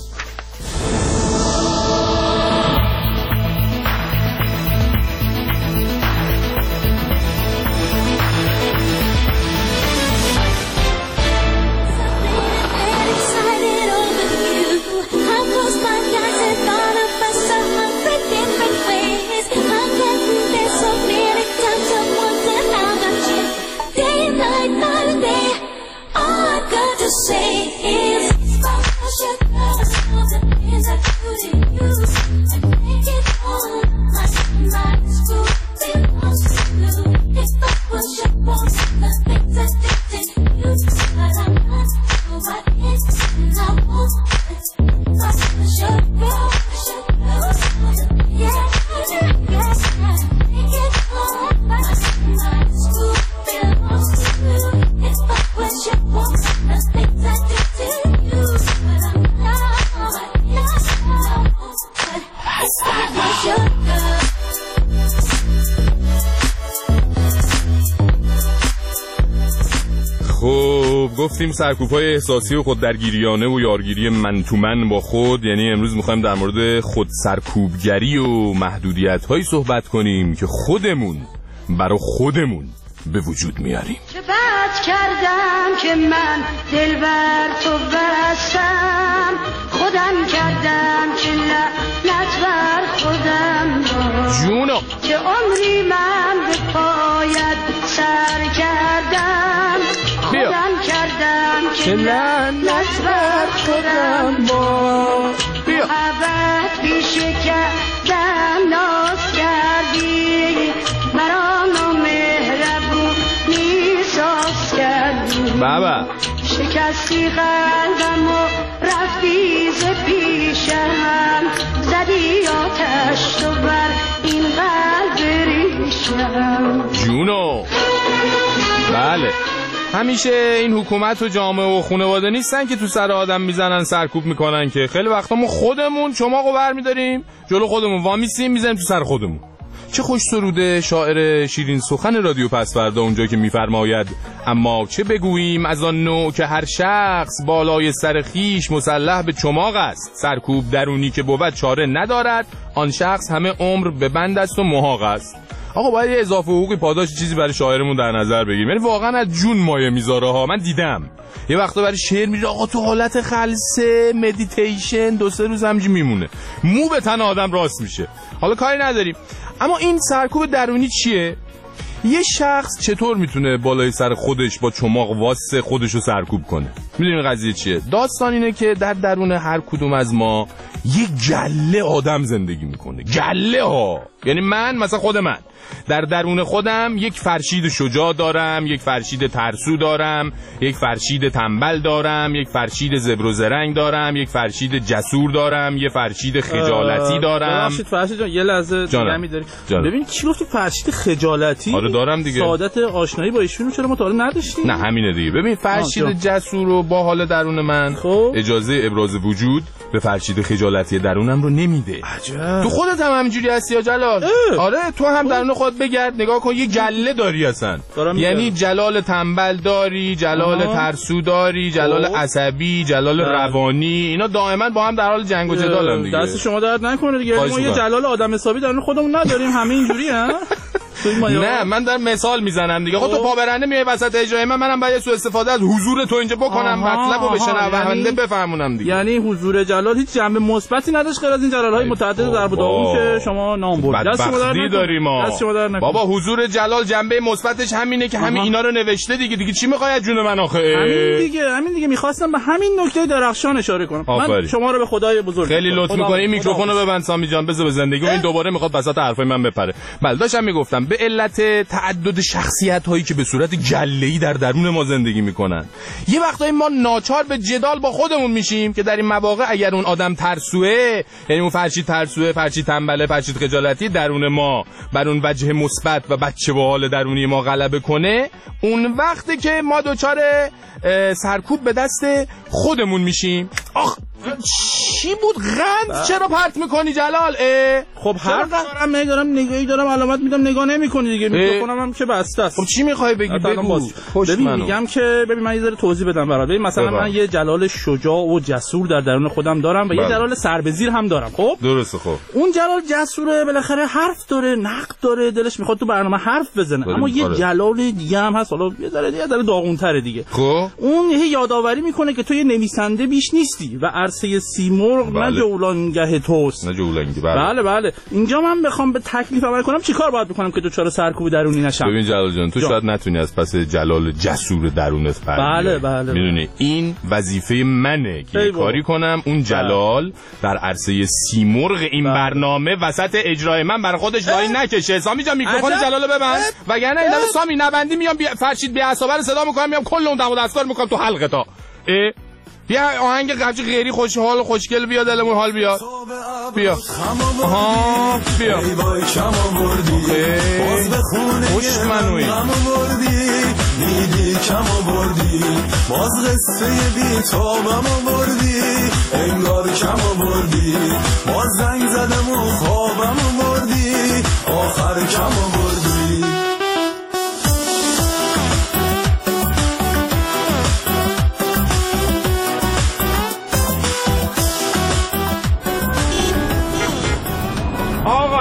L: Say is
B: گفتیم سرکوب‌های احساسی و خوددرگیریانه و یارگیری من تو من با خود، یعنی امروز می‌خوایم در مورد خود سرکوبگری و محدودیت‌هایی صحبت کنیم که خودمون برای خودمون به وجود میاریم.
L: چه بد کردم که من دل بر تو بستم، خودم کردم که لعنت بر خودم
B: جونو
L: که عمری من به پایت سر کردم، خودم کردم که لعنت بر خودم محبت بیشه کردم، ناز کردی مرا نامهربونی ساز کردی،
B: بابا
L: شکستی قلبم و رفتی ز پیشم، زدی آتش تو بر این قلب ریشم.
B: جونو بله، همیشه این حکومت و جامعه و خانواده نیستن که تو سر آدم میزنن سرکوب میکنن، که خیلی وقتا ما خودمون چماقو برمیداریم جلو خودمون وامیسیم میزنیم تو سر خودمون. چه خوش سروده شاعر شیرین سخن رادیو پسوردا اونجا که میفرماید اما چه بگوییم از آن نوع که هر شخص بالای سر خیش مسلح به چماق است، سرکوب درونی که بود چاره ندارد، آن شخص همه عمر به بند است و محاق است. آقا باید یه اضافه حقوقی پاداش چیزی برای شاعرمون در نظر بگیریم، یعنی واقعا از جون مایه میذاره ها. من دیدم یه وقتا برای شعر میره آقا تو حالت خلسه مدیتیشن 2-3 روز همینجوری میمونه، مو به تن آدم راست میشه. حالا کاری نداریم، اما این سرکوب درونی چیه؟ یه شخص چطور میتونه بالای سر خودش با چماق واسه خودش رو سرکوب کنه؟ میدونین قضیه چیه؟ داستان اینه که در درون هر کدوم از ما یه گله آدم زندگی میکنه. گله ها، یعنی من مثلا خود من در درون خودم یک فرشید شجاع دارم، یک فرشید ترسو دارم، یک فرشید تنبل دارم، یک فرشید زبر و زرنگ دارم، یک فرشید جسور دارم، یک فرشید خجالتی دارم.
F: ببخشید فرشید جان یه لحظه دیگه می‌داری. ببین چی گفتی فرشید خجالتی؟
B: آره دارم دیگه.
F: سعادت آشنایی با ایشون چرا ما تا حالا نداشتیم؟
B: نه همینه دیگه. ببین فرشید جسور رو با حال درون من اجازه ابراز وجود به فرشید خجالتی درونم رو نمیده.
F: عجب.
B: تو خودت هم همینجوری هستی یا جلال؟ آره تو هم درون خودت بگرد نگاه کن، یه گله داری اصلا، یعنی جلال تنبل داری، جلال ترسو داری، جلال عصبی، جلال روانی، اینا دائما با هم در حال جنگ و جدالن دیگه.
F: دست شما درد نکنه دیگه، ما یه جلال آدم حسابی درون خودمون نداریم، همه اینجوری ها.
B: نه من دارم مثال میزنم دیگه. خب تو پابرنده میای وسط اجرای منم باید سوء استفاده از حضور تو اینجا بکنم، مطلبو به شنونده بفهمونم دیگه.
F: یعنی حضور جلال هیچ جنبه مثبتی نداشت غیر از این جلال‌های متعدد ضرب و داغون که شما نام بردید. دست شما در نکنه.
B: بابا حضور جلال جنبه مثبتش همینه که همین اینا رو نوشته دیگه چی میخوای از جون من آخه؟
F: همین دیگه میخواستم به همین نکته درخشان اشاره کنم. من شما رو به خدای بزرگ
B: خیلی لطف می‌کنی. این میکروفونو ببند سامی جان، بذار به زندگی این دوباره میخواد وسط حرفای من بپره. بله داشتم میگفتم به علت تعدد شخصیت‌هایی که به صورت گله‌ای در درون ما زندگی میکنن، یه وقتایی ما ناچار به جدال با خودمون میشیم که در این مواقع اگر اون آدم ترسوه، یعنی اون فرشید ترسوه، فرشید تنبله، فرشید خجالتی درون ما بر اون وجه مثبت و بچه با حال درونی ما غلبه کنه، اون وقتی که ما دوچار سرکوب به دست خودمون میشیم. آخ چی بود غند چرا پرت میکنی جلال؟
F: خب هر دارم نگاهی دارم علامت میدم نگاه نمیکنی دیگه، میکروفونم هم که بسته است.
B: خب چی میخوای بگی؟ بگو.
F: ببین میگم که ببین من یه ذره توضیح بدم برات. ببین مثلا من یه جلال شجاع و جسور در درون خودم دارم و یه جلال سربزیر هم دارم. خب
B: درسته. خب
F: اون جلال جسوره بالاخره حرف داره، نقد داره، دلش میخواد تو برنامه حرف بزنه، اما یه جلال دیگه هم هست، حالا یه ذره داغون‌تره دیگه.
B: خب
F: اون یادآوری میکنه که تو یه نویسنده بیش نیستی و عرصه سیمرغ نه جولانگه توست.
B: نه جولانگه.
F: بله اینجا من بخوام به تکلیف عمل کنم چیکار باید بکنم که دچار سرکوب درونی نشم؟
B: ببین جلال جان تو شاید نتونی از پس جلال جسور درونت پر
F: بله
B: میدونی این وظیفه منه که کاری کنم اون جلال در عرصه سیمرغ این برنامه وسط اجرای من برای خودش لای نکشه. سامی جان میکروفون جلالو ببند، وگرنه این دفعه سامی نبندی میام فرشید بی عصابه رو صدا میکنم، میام کل اون دم و دستار میکنم تو حلقه تا بیا آهنگ قبچه غیری خوشحال و خوشگل بیا دلمون حال بیاد. بیا آها بیا خوش منوی
M: دیدی کم آوردی باز قصه بی تابم آوردی انگار کم آوردی باز زنگ زدم و خوابم آوردی آخر کم آوردی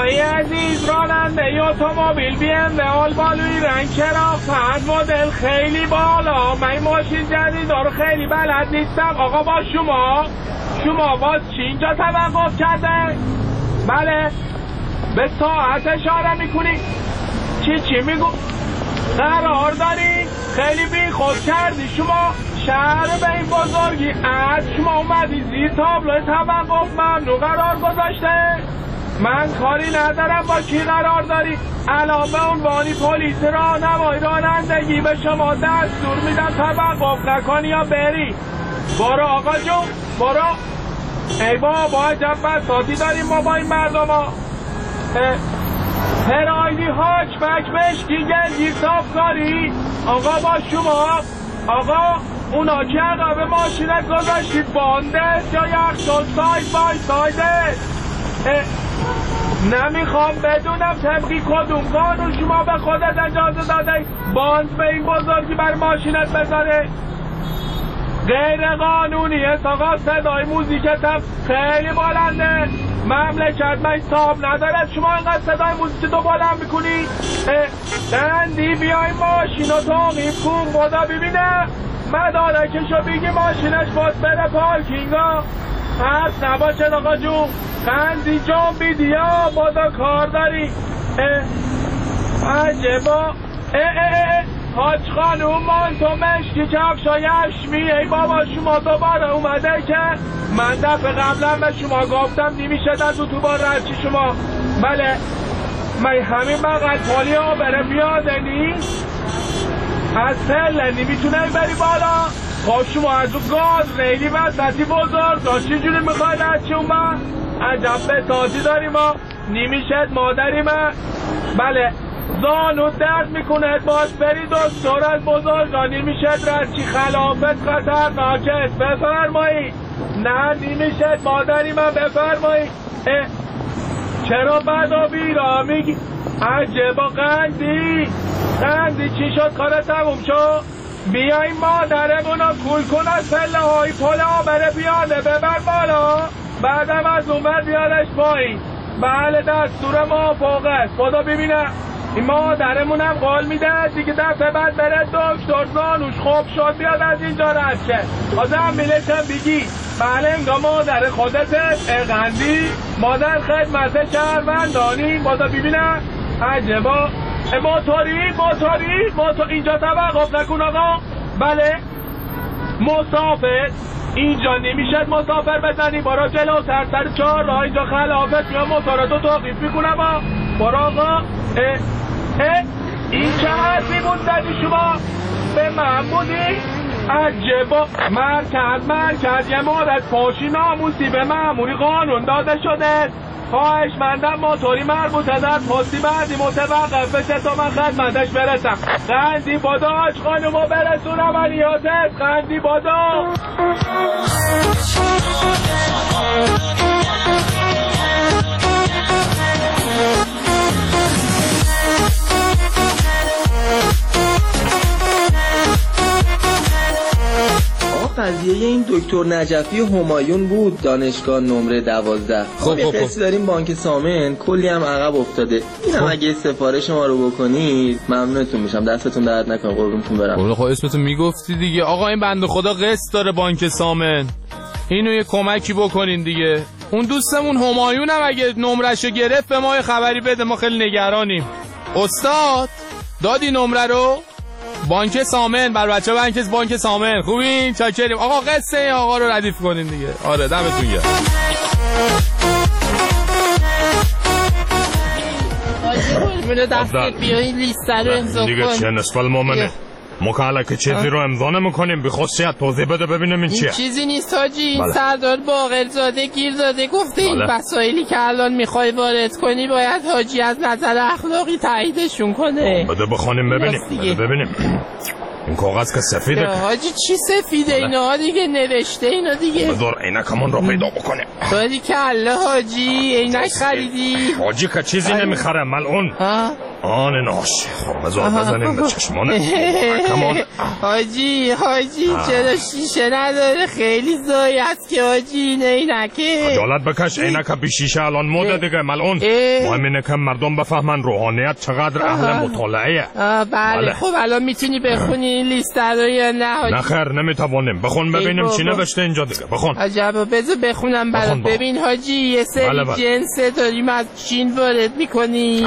N: آقای عزیز راننده اتومبیل BMW آلبالوی رنگ چراغ پهن مدل خیلی بالا. من ماشین جدید رو خیلی بلد نیستم. آقا با شما باز چی اینجا توقف کرده؟ بله به ساعت اشاره میکنی؟ چی میگو؟ قرار داری؟ خیلی بی خود کردی شما. شهر به این بزرگی شما اومدی زیر تابلو توقف ممنوع قرار گذاشته. من کاری ندارم با کی قرار داری. الان به عنوانی پلیس راهنمایی رانندگی به شما دستور میدم توقف نکنی یا بری. برو آقا جون برو. ای بابا عجب بساطی داریم ما با این مردم ها. هرایدی هاچ بک مشکی گلگیر صافکاری. آقا با شما آقا اونا که عقب ماشینت گذاشتید بانده یا یخشون ساید بای سایده. نمیخوام بدونم طبقی کدوم قانون شما به خودت اجازه داده باند به این بزرگی بر ماشینت بذاره. غیر قانونیه. آقا صدای موزیکت هم خیلی بلنده. مملکت من حساب ندارد شما اینقدر صدای موزیک تو بلند میکنی. دندی بیای ماشین رو توقیف کن خدا ببینه مدارکشو بگی ماشینش باز بره پارکینگا. پس نباشه آقا جون قندی جان بیدیا بادا کار داری. عجبا حاج خانوم من تو مشکی کفشای اشمی. ای بابا شما دوباره اومده که من دفعه قبلا به شما گفتم نمیشه در تو بار رچی شما. بله من همین بقید پالی ها بره بیاده نیست از تله نمیتونه بری بالا. خب شما از اون گاز ریلی وسطی بزرگ داشت چی جوری میخوای رچی اومد. عجب بساطی داریم ها. نمیشد مادری من. بله زانو درد میکنه باز بری دکتر از بزرگانی میشد رچی خلافت خطرناکه. بفرمایی. نه نمیشد مادری من بفرمایی. چرا بدا بیرا میگی؟ عجبا قندی چی شد کار تموم شد؟ بیاین مادرمونا کول کن از پله های پله ها بره بیاده ببر بالا بعدم از اون بر بیادش پایین. بله دستور موافق است. خدا ببینه این مادرمونم قول میده دیگه دفعه بعد بره دکتر زانوش خوب شد بیاد از اینجا رد شه. آزم میلتم بگی بله انگاه مادر خودتت اغندی مادر خدمت شهروندانی. خدا ببینه عجبا موتوری اینجا توقف نکن آقا. بله مسافر اینجا نمیشد مسافر بزنی. برا جلوتر سر 4 راه اینجا خلافت میام موتوراتو توقیف میکنم. برا آقا. این چه حرفی بود زدی شما به من بودی؟ عجبا مرکز یه مورد پاشی ناموسی به مأموری قانون داده شده. خواهش مندم موتوری مربوطه در پستی بعدی متوقف بشه تا من خدمتش برسم. قندی بادا آج خانومو برسون عملیاتت. قندی بادا.
O: قضیه این دکتر نجفی همایون بود دانشگاه نمره 12. خب یه قصه داریم بانک سامن کلی هم عقب افتاده. اینم اگه سفارش ما رو بکنید ممنونتون میشم. دستتون درد نکنه قربونتون برم.
B: خب اسمتون میگفتی دیگه. آقا این بنده خدا قسط داره بانک سامن. اینو یه کمکی بکنین دیگه. اون دوستمون همایون هم اگه نمرهشو گرفت به ما خبری بده ما خیلی نگرانیم. استاد دادی نمره رو؟ بانک سامن بر بچه بانک سامن خوبین چاکریم. آقا قصه آقا رو ردیف کنین دیگه. آره دمتون گرم.
P: آجی دستت بیایی لیسته رو امضا کن
K: دیگه چه نصف المومنه مکاله که چیزی رو امضا نمی‌کنیم بی خصوصیت توضیح بده ببینیم این چیه.
P: چیزی نیست حاجی. سردار باقرزاده گیرزاده گفته این مسائلی که الان میخوای وارد کنی باید حاجی از نظر اخلاقی تاییدشون کنه.
K: بده بخونیم ببینیم. این کاغذ که سفیده
P: حاجی. چی سفیده اینا دیگه نوشته اینا دیگه.
K: بذار عینکمون رو پیدا بکنیم.
P: باری که الله حاجی عینک خریدی؟
K: حاجی که چیزی نمیخره ملعون. آن ناش بذار بزنیم به چشمانه.
P: حاجی چرا شیشه نداره؟ خیلی زایی است که حاجی این عینکه.
K: خجالت بکش، عینک بی شیشه الان مده دیگه ملعون. مهم اینه که مردم بفهمن روحانیت چقدر اهل مطالعه.
P: بله خب الان میتونی بخونی این لیست رو یا نه حاجی؟
K: نه خیر نمیتوانیم. بخون ببینیم چی نوشته اینجا دیگه. بخون.
P: عجبا بذار بخونم برات. ببین حاجی یه سری جنس داریم از چین وارد میکنی.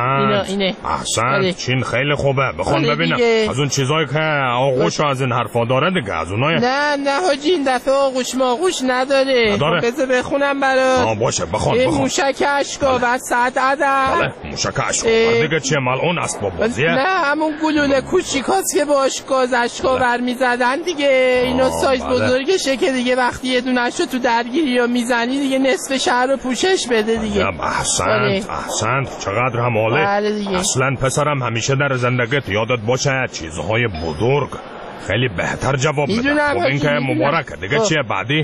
K: احسن چین خیلی خوبه. بخون ببینم از اون چیزایی که آغوش از این حرفا داره دیگه. از اونای
P: نه حاجی این دفعه آغوش نداره. بذار بخونم برات.
K: باشه بخون.
P: موشک اشکاور 100 عدد.
K: بله موشک اشکاور دیگه چیه ملعون اسباب بازیه؟
P: نه همون گلوله کوچیکاست که باش گاز اشکاور میزدن دیگه. اینا سایز بزرگشه که دیگه وقتی یه دونه‌شو تو درگیری رو میزنی دیگه نصف شهر رو پوشش بده دیگه.
K: احسنت چقدر هم عالی. اصلا پسرم همیشه در زندگیت یادت باشه چیزهای بزرگ خیلی بهتر جواب میده. خب این که مبارکه دیگه. چیه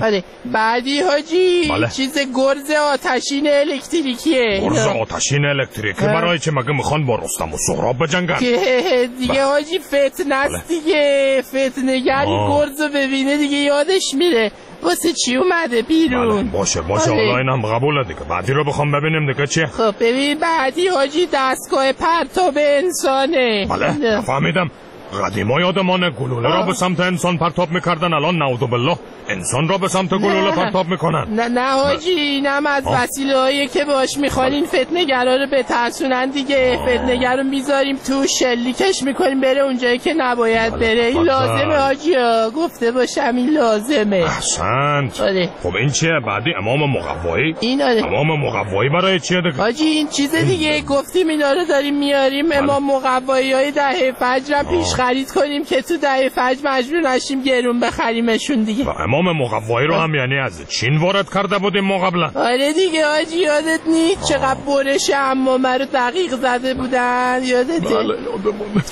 P: بعدی حاجی؟ چیز گرز آتشین الکتریکیه.
K: گرز آتشین الکتریکی برای چه؟ مگه میخوان با رستم و سهراب بجنگن؟
P: دیگه حاجی فتنه است دیگه. فتنه‌گری گرزو ببینه دیگه یادش میره واسه چی اومده بیرون.
K: باشه حالا اینم قبوله دیگه. بعدی رو بخوام ببینیم دیگه چیه؟
P: خب ببین بعدی حاجی دستگاه پرتاب انسانه.
K: بله فهمیدم. قدیما یادمانه گلوله را به سمت انسان پرتاب میکردن، الان نعوذ بالله انسان را به سمت گلوله پرتاب میکنن.
P: نه حاجی اینم از وسیله هایی که باش میخوان این فتنه‌گرا رو بترسونن دیگه. فتنه‌گر رو میذاریم تو شلیکش میکنیم بره اونجایی که نباید بره. این لازمه حاجی گفته باشم این لازمه.
K: احسنت. خب این چیه بعدی؟ امام مقوایی؟ امام مقوایی برای چیه دیگه؟
P: حاجی این چیز دیگه گفتیم اینا رو داریم میاریم. امام مقوایی های دهه فجر پیش خرید کنیم که تو دهه فجر مجبور نشیم گرون بخریمشون دیگه.
K: امام مقوایی رو هم یعنی از چین وارد کرده بودیم ما قبلا؟
P: آره دیگه حاجی یادت نیست چقدر برش عمامه رو دقیق زده بودن؟ یادته؟
H: بله یادمونه.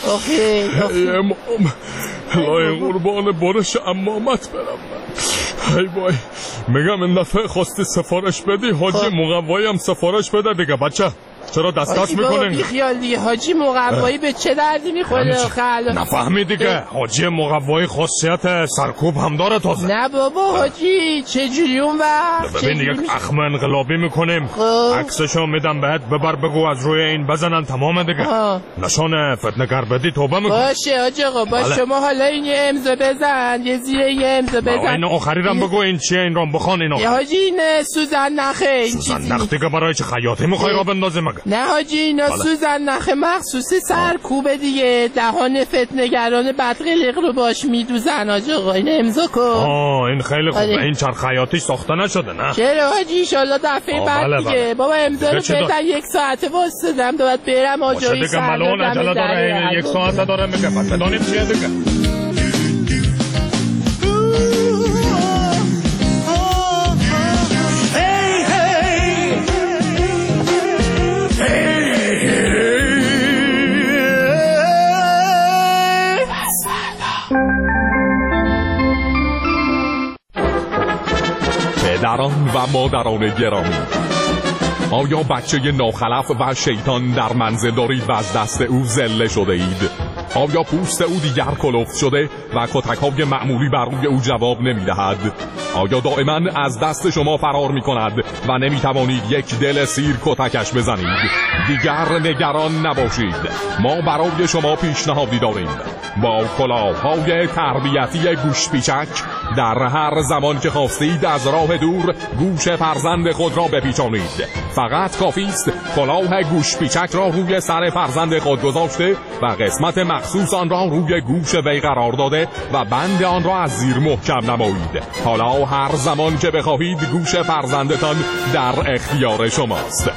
H: امام لای قربان برش عمامت برم. ای وای میگم این دفعه خواستی سفارش بدی حاجی مقوایی هم سفارش بده دیگه. بچه چرا دستکش میکنین؟
P: بیخیال دیگه حاجی مقوایی به چه دردی میخوره آخه الان؟
K: نفهمی دیگه حاجی مقوایی خاصیت سرکوب هم داره تازه.
P: نه بابا حاجی چجوری اون وقت؟
K: ببین یک اخم انقلابی میکنیم عکسشو میدم بهت ببر بگو از روی این بزنن تمام دیگه. نشان فتنه‌گر بدی توبه میکنی.
P: باشه حاجی آقا باشه. شما حالا این یه امضا بزن یه زیر یه امضا بزن.
K: این آخری رو بگو این چیه این رو بخوان اینو.
P: حاجی این سوزن نخه.
K: سوزن نخ دیگه برای چه خیاطی میخوای را بندازی مگه؟
P: نه حاجی اینا سوزن نخه مخصوصی سرکوبه دیگه. دهان فتنه‌گران بدقلق رو باش میدوزن حاجی آقا. این امضا کن.
K: این خیلی خوبه. این چرخ خیاطی ساخته نشده نه؟
P: چرا حاجی ان شاء الله دفعه بعد دیگه. بابا امضا رو بزن 1 ساعته واسدم بعد برم آجوری
K: دیگه ملون عجله داره 1 ساعته داره میگه بعد بدونیم چیه دیگه.
H: پدران و مادران گرامی، آیا بچه ناخلف و شیطان در منزل دارید و از دست او ذله شده اید؟ آیا پوست او دیگر کلفت شده و کتک‌های معمولی بر روی او جواب نمی‌دهد؟ آیا دائما از دست شما فرار می‌کند و نمی‌توانید یک دل سیر کتکش بزنید؟ دیگر نگران نباشید، ما برای شما پیشنهادی داریم. با کلاه‌های تربیتی گوشپیچک در هر زمان که خواستید از راه دور گوش فرزند خود را بپیچانید. فقط کافی است کلاه گوشپیچک را روی سر فرزند خود گذاشته و قسمت مخصوص آن را روی گوش وی قرار داده و بند آن را از زیر محکم نمایید. حالا هر زمان که بخواهید گوش فرزندتان در اختیار شماست.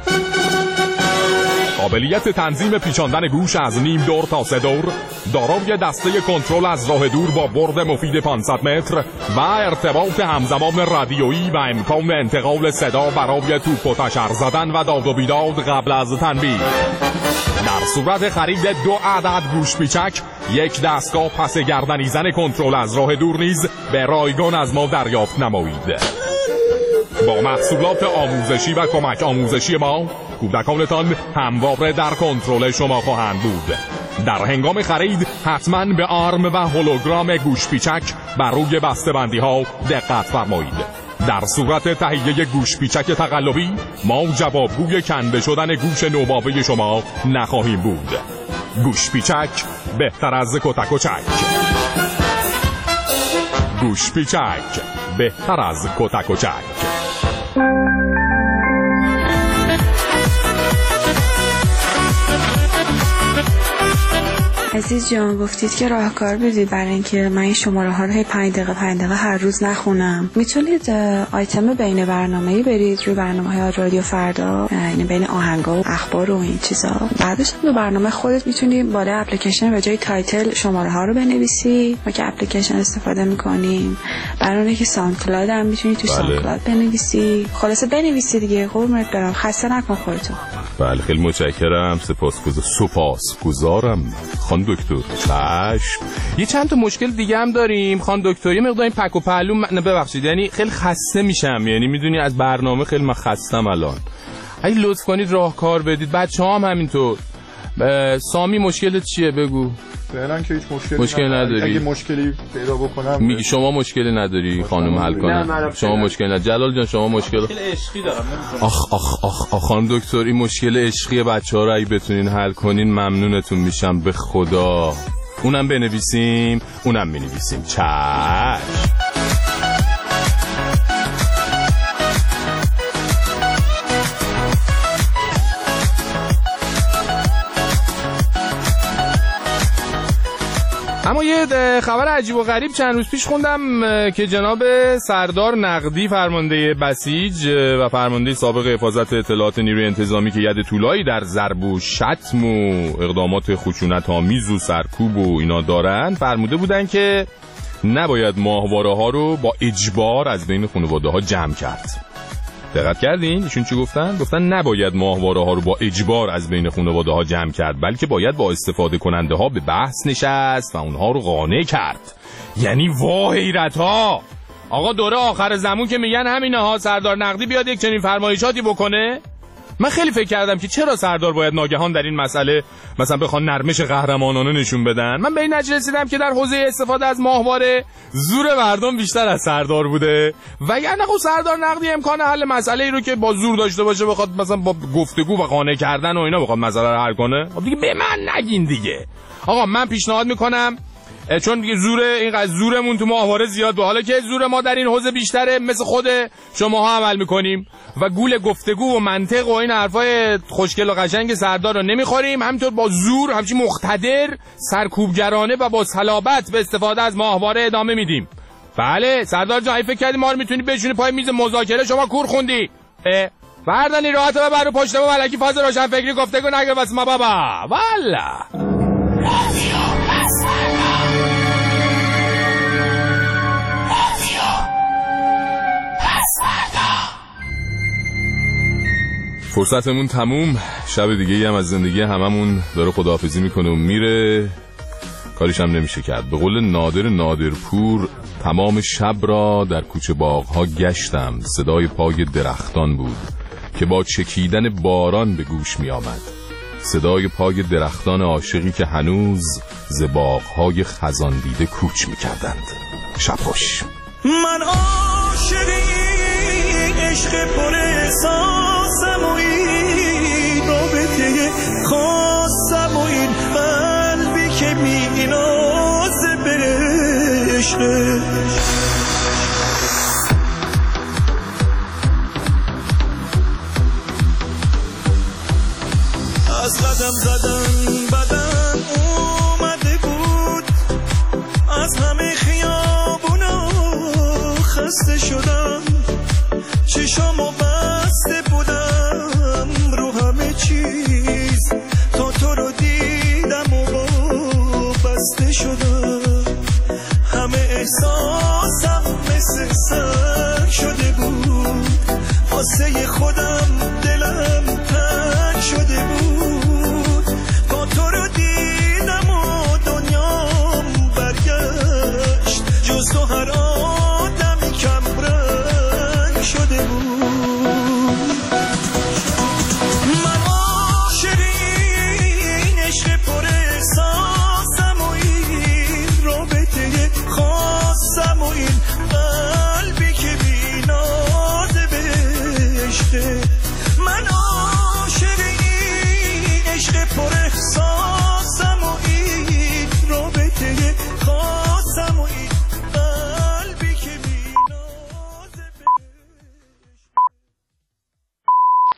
H: قابلیت تنظیم پیچاندن گوش از نیم دور تا 3 دور، دارای دسته کنترل از راه دور با برد مفید 500 متر و ارتباط همزمان رادیویی و امکان انتقال صدا برای توپ و تشر زدن و داد و بیداد قبل از تنبیه. در صورت خرید 2 عدد گوش پیچک، 1 دستگاه پس گردنی زن کنترل از راه دور نیز به رایگان از ما دریافت نمایید. با محصولات آموزشی و کمک آموزشی ما کودکانتان همواره در کنترل شما خواهند بود. در هنگام خرید حتما به آرم و هولوگرام گوش پیچک بر روی بسته‌بندی ها دقت فرمایید. در صورت تهیه گوش پیچک تقلبی ما جوابگوی کنده شدن گوش نوباوه شما نخواهیم بود. گوش پیچک بهتر از کتک و چک. گوش پیچک بهتر از کتک و چک.
Q: عزیز جان، گفتید که راهکار بدید برای اینکه من این شماره ها رو 5 دقیقه هر روز نخونم. میتونید آیتم بین برنامه‌ای برید روی برنامه‌های رادیو فردا، یعنی بین آهنگا و اخبار و این چیزا. بعدش تو برنامه خودت میتونی بالای اپلیکیشن به جای تایتل شماره ها رو بنویسی. ما که اپلیکیشن استفاده میکنیم، برای که ساوند کلاود هم میتونی تو ساوند کلاود بنویسی. خلاصه بنویسی دیگه، قربونت برم، خسته نکن خودتو.
H: بله خیلی متشکرم، سپاسگزارم خان دکتر. چشم.
B: یه چند تا مشکل دیگه هم داریم خان دکتر. یه مقدار این پک و پهلو ببخشید، یعنی خیلی خسته میشم، یعنی میدونی از برنامه خیلی من خستم الان. اگه لطف کنید راهکار بدید. بچه‌ها هم همینطور. سامی مشکلت چیه بگو؟
R: فعلا که هیچ مشکلی
B: نداری.
R: اگه مشکلی پیدا بکنم
B: میگی شما مشکلی نداری خانم حل کنه. شما مشکلی نداری. جلال جان شما مشکل
F: عشقی دارم.
B: آخ خانم دکتر، این مشکل عشقی بچه‌ها رو اگه بتونین حل کنین ممنونتون میشم به خدا. اونم بنویسیم، اونم بنویسیم. چشم. اما یه خبر عجیب و غریب چند روز پیش خوندم که جناب سردار نقدی فرمانده بسیج و فرمانده سابق حفاظت اطلاعات نیروی انتظامی که ید طولایی در ضرب و شتم و اقدامات خشونت‌آمیز و سرکوب و اینا دارن، فرموده بودن که نباید ماهواره ها رو با اجبار از بین خانواده ها جمع کرد. دقت کردین؟ ایشون چی گفتن؟ گفتن نباید ماهواره ها رو با اجبار از بین خانواده ها جمع کرد، بلکه باید با استفاده کننده ها به بحث نشست و اونها رو قانع کرد. یعنی واه حیرت ها. آقا دوره آخر زمان که میگن همینه ها، سردار نقدی بیاد یک چنین فرمایشاتی بکنه. من خیلی فکر کردم که چرا سردار باید ناگهان در این مسئله مثلا بخوان نرمش قهرمانانه نشون بدن. من به این نتیجه رسیدم که در حوزه استفاده از ماهواره زور مردم بیشتر از سردار بوده و یعنی خب سردار نقدی امکان حل مسئله ای رو که با زور داشته باشه بخواد مثلا با گفتگو و قانع کردن و اینا بخواد مسئله رو حل کنه. خب دیگه به من نگین دیگه. آقا من پیشنهاد میکنم، چون دیگه اینقدر زورمون تو ماهواره زیاد به، حالا که زور ما در این حوزه بیشتره مثل خود شماها عمل میکنیم و گول گفتگو و منطق و این حرفای خوشگل و قشنگ سردار رو نمیخوریم، همینطور با زور همچین مقتدر سرکوبگرانه و با صلابت به استفاده از ماهواره ادامه میدیم. بله سردار جان، فکر کردی ما رو میتونی بشونی پای میز مذاکره؟ شما کور خوندی؟ بردن این راحت و برو پشت ما ملکی فاز روشن فکری گفتگو نگه بس ما بابا. والا فرصتمون تموم، شب دیگه هم از زندگی هممون داره خداحافظی میکنه و میره، کاریش هم نمیشه کرد. به قول نادرپور تمام شب را در کوچه باغ‌ها گشتم، صدای پای درختان بود که با چکیدن باران به گوش می آمد، صدای پای درختان عاشقی که هنوز ز باغ‌های خزان دیده کوچ می کردند. شب خوش.
M: من عاشقی عشق پر احساسم و این رابطه خاصم و این قلبی که می نازه به عشق. از قدم زدن بدن اومده بود، از همه خیابونا خسته شدم، چشامو بسته بودم رو همه چیز تا تو رو دیدم و بسته شدم، همه احساسم مثل سنگ شده بود، واسه خودم دلم تنگ شده بود،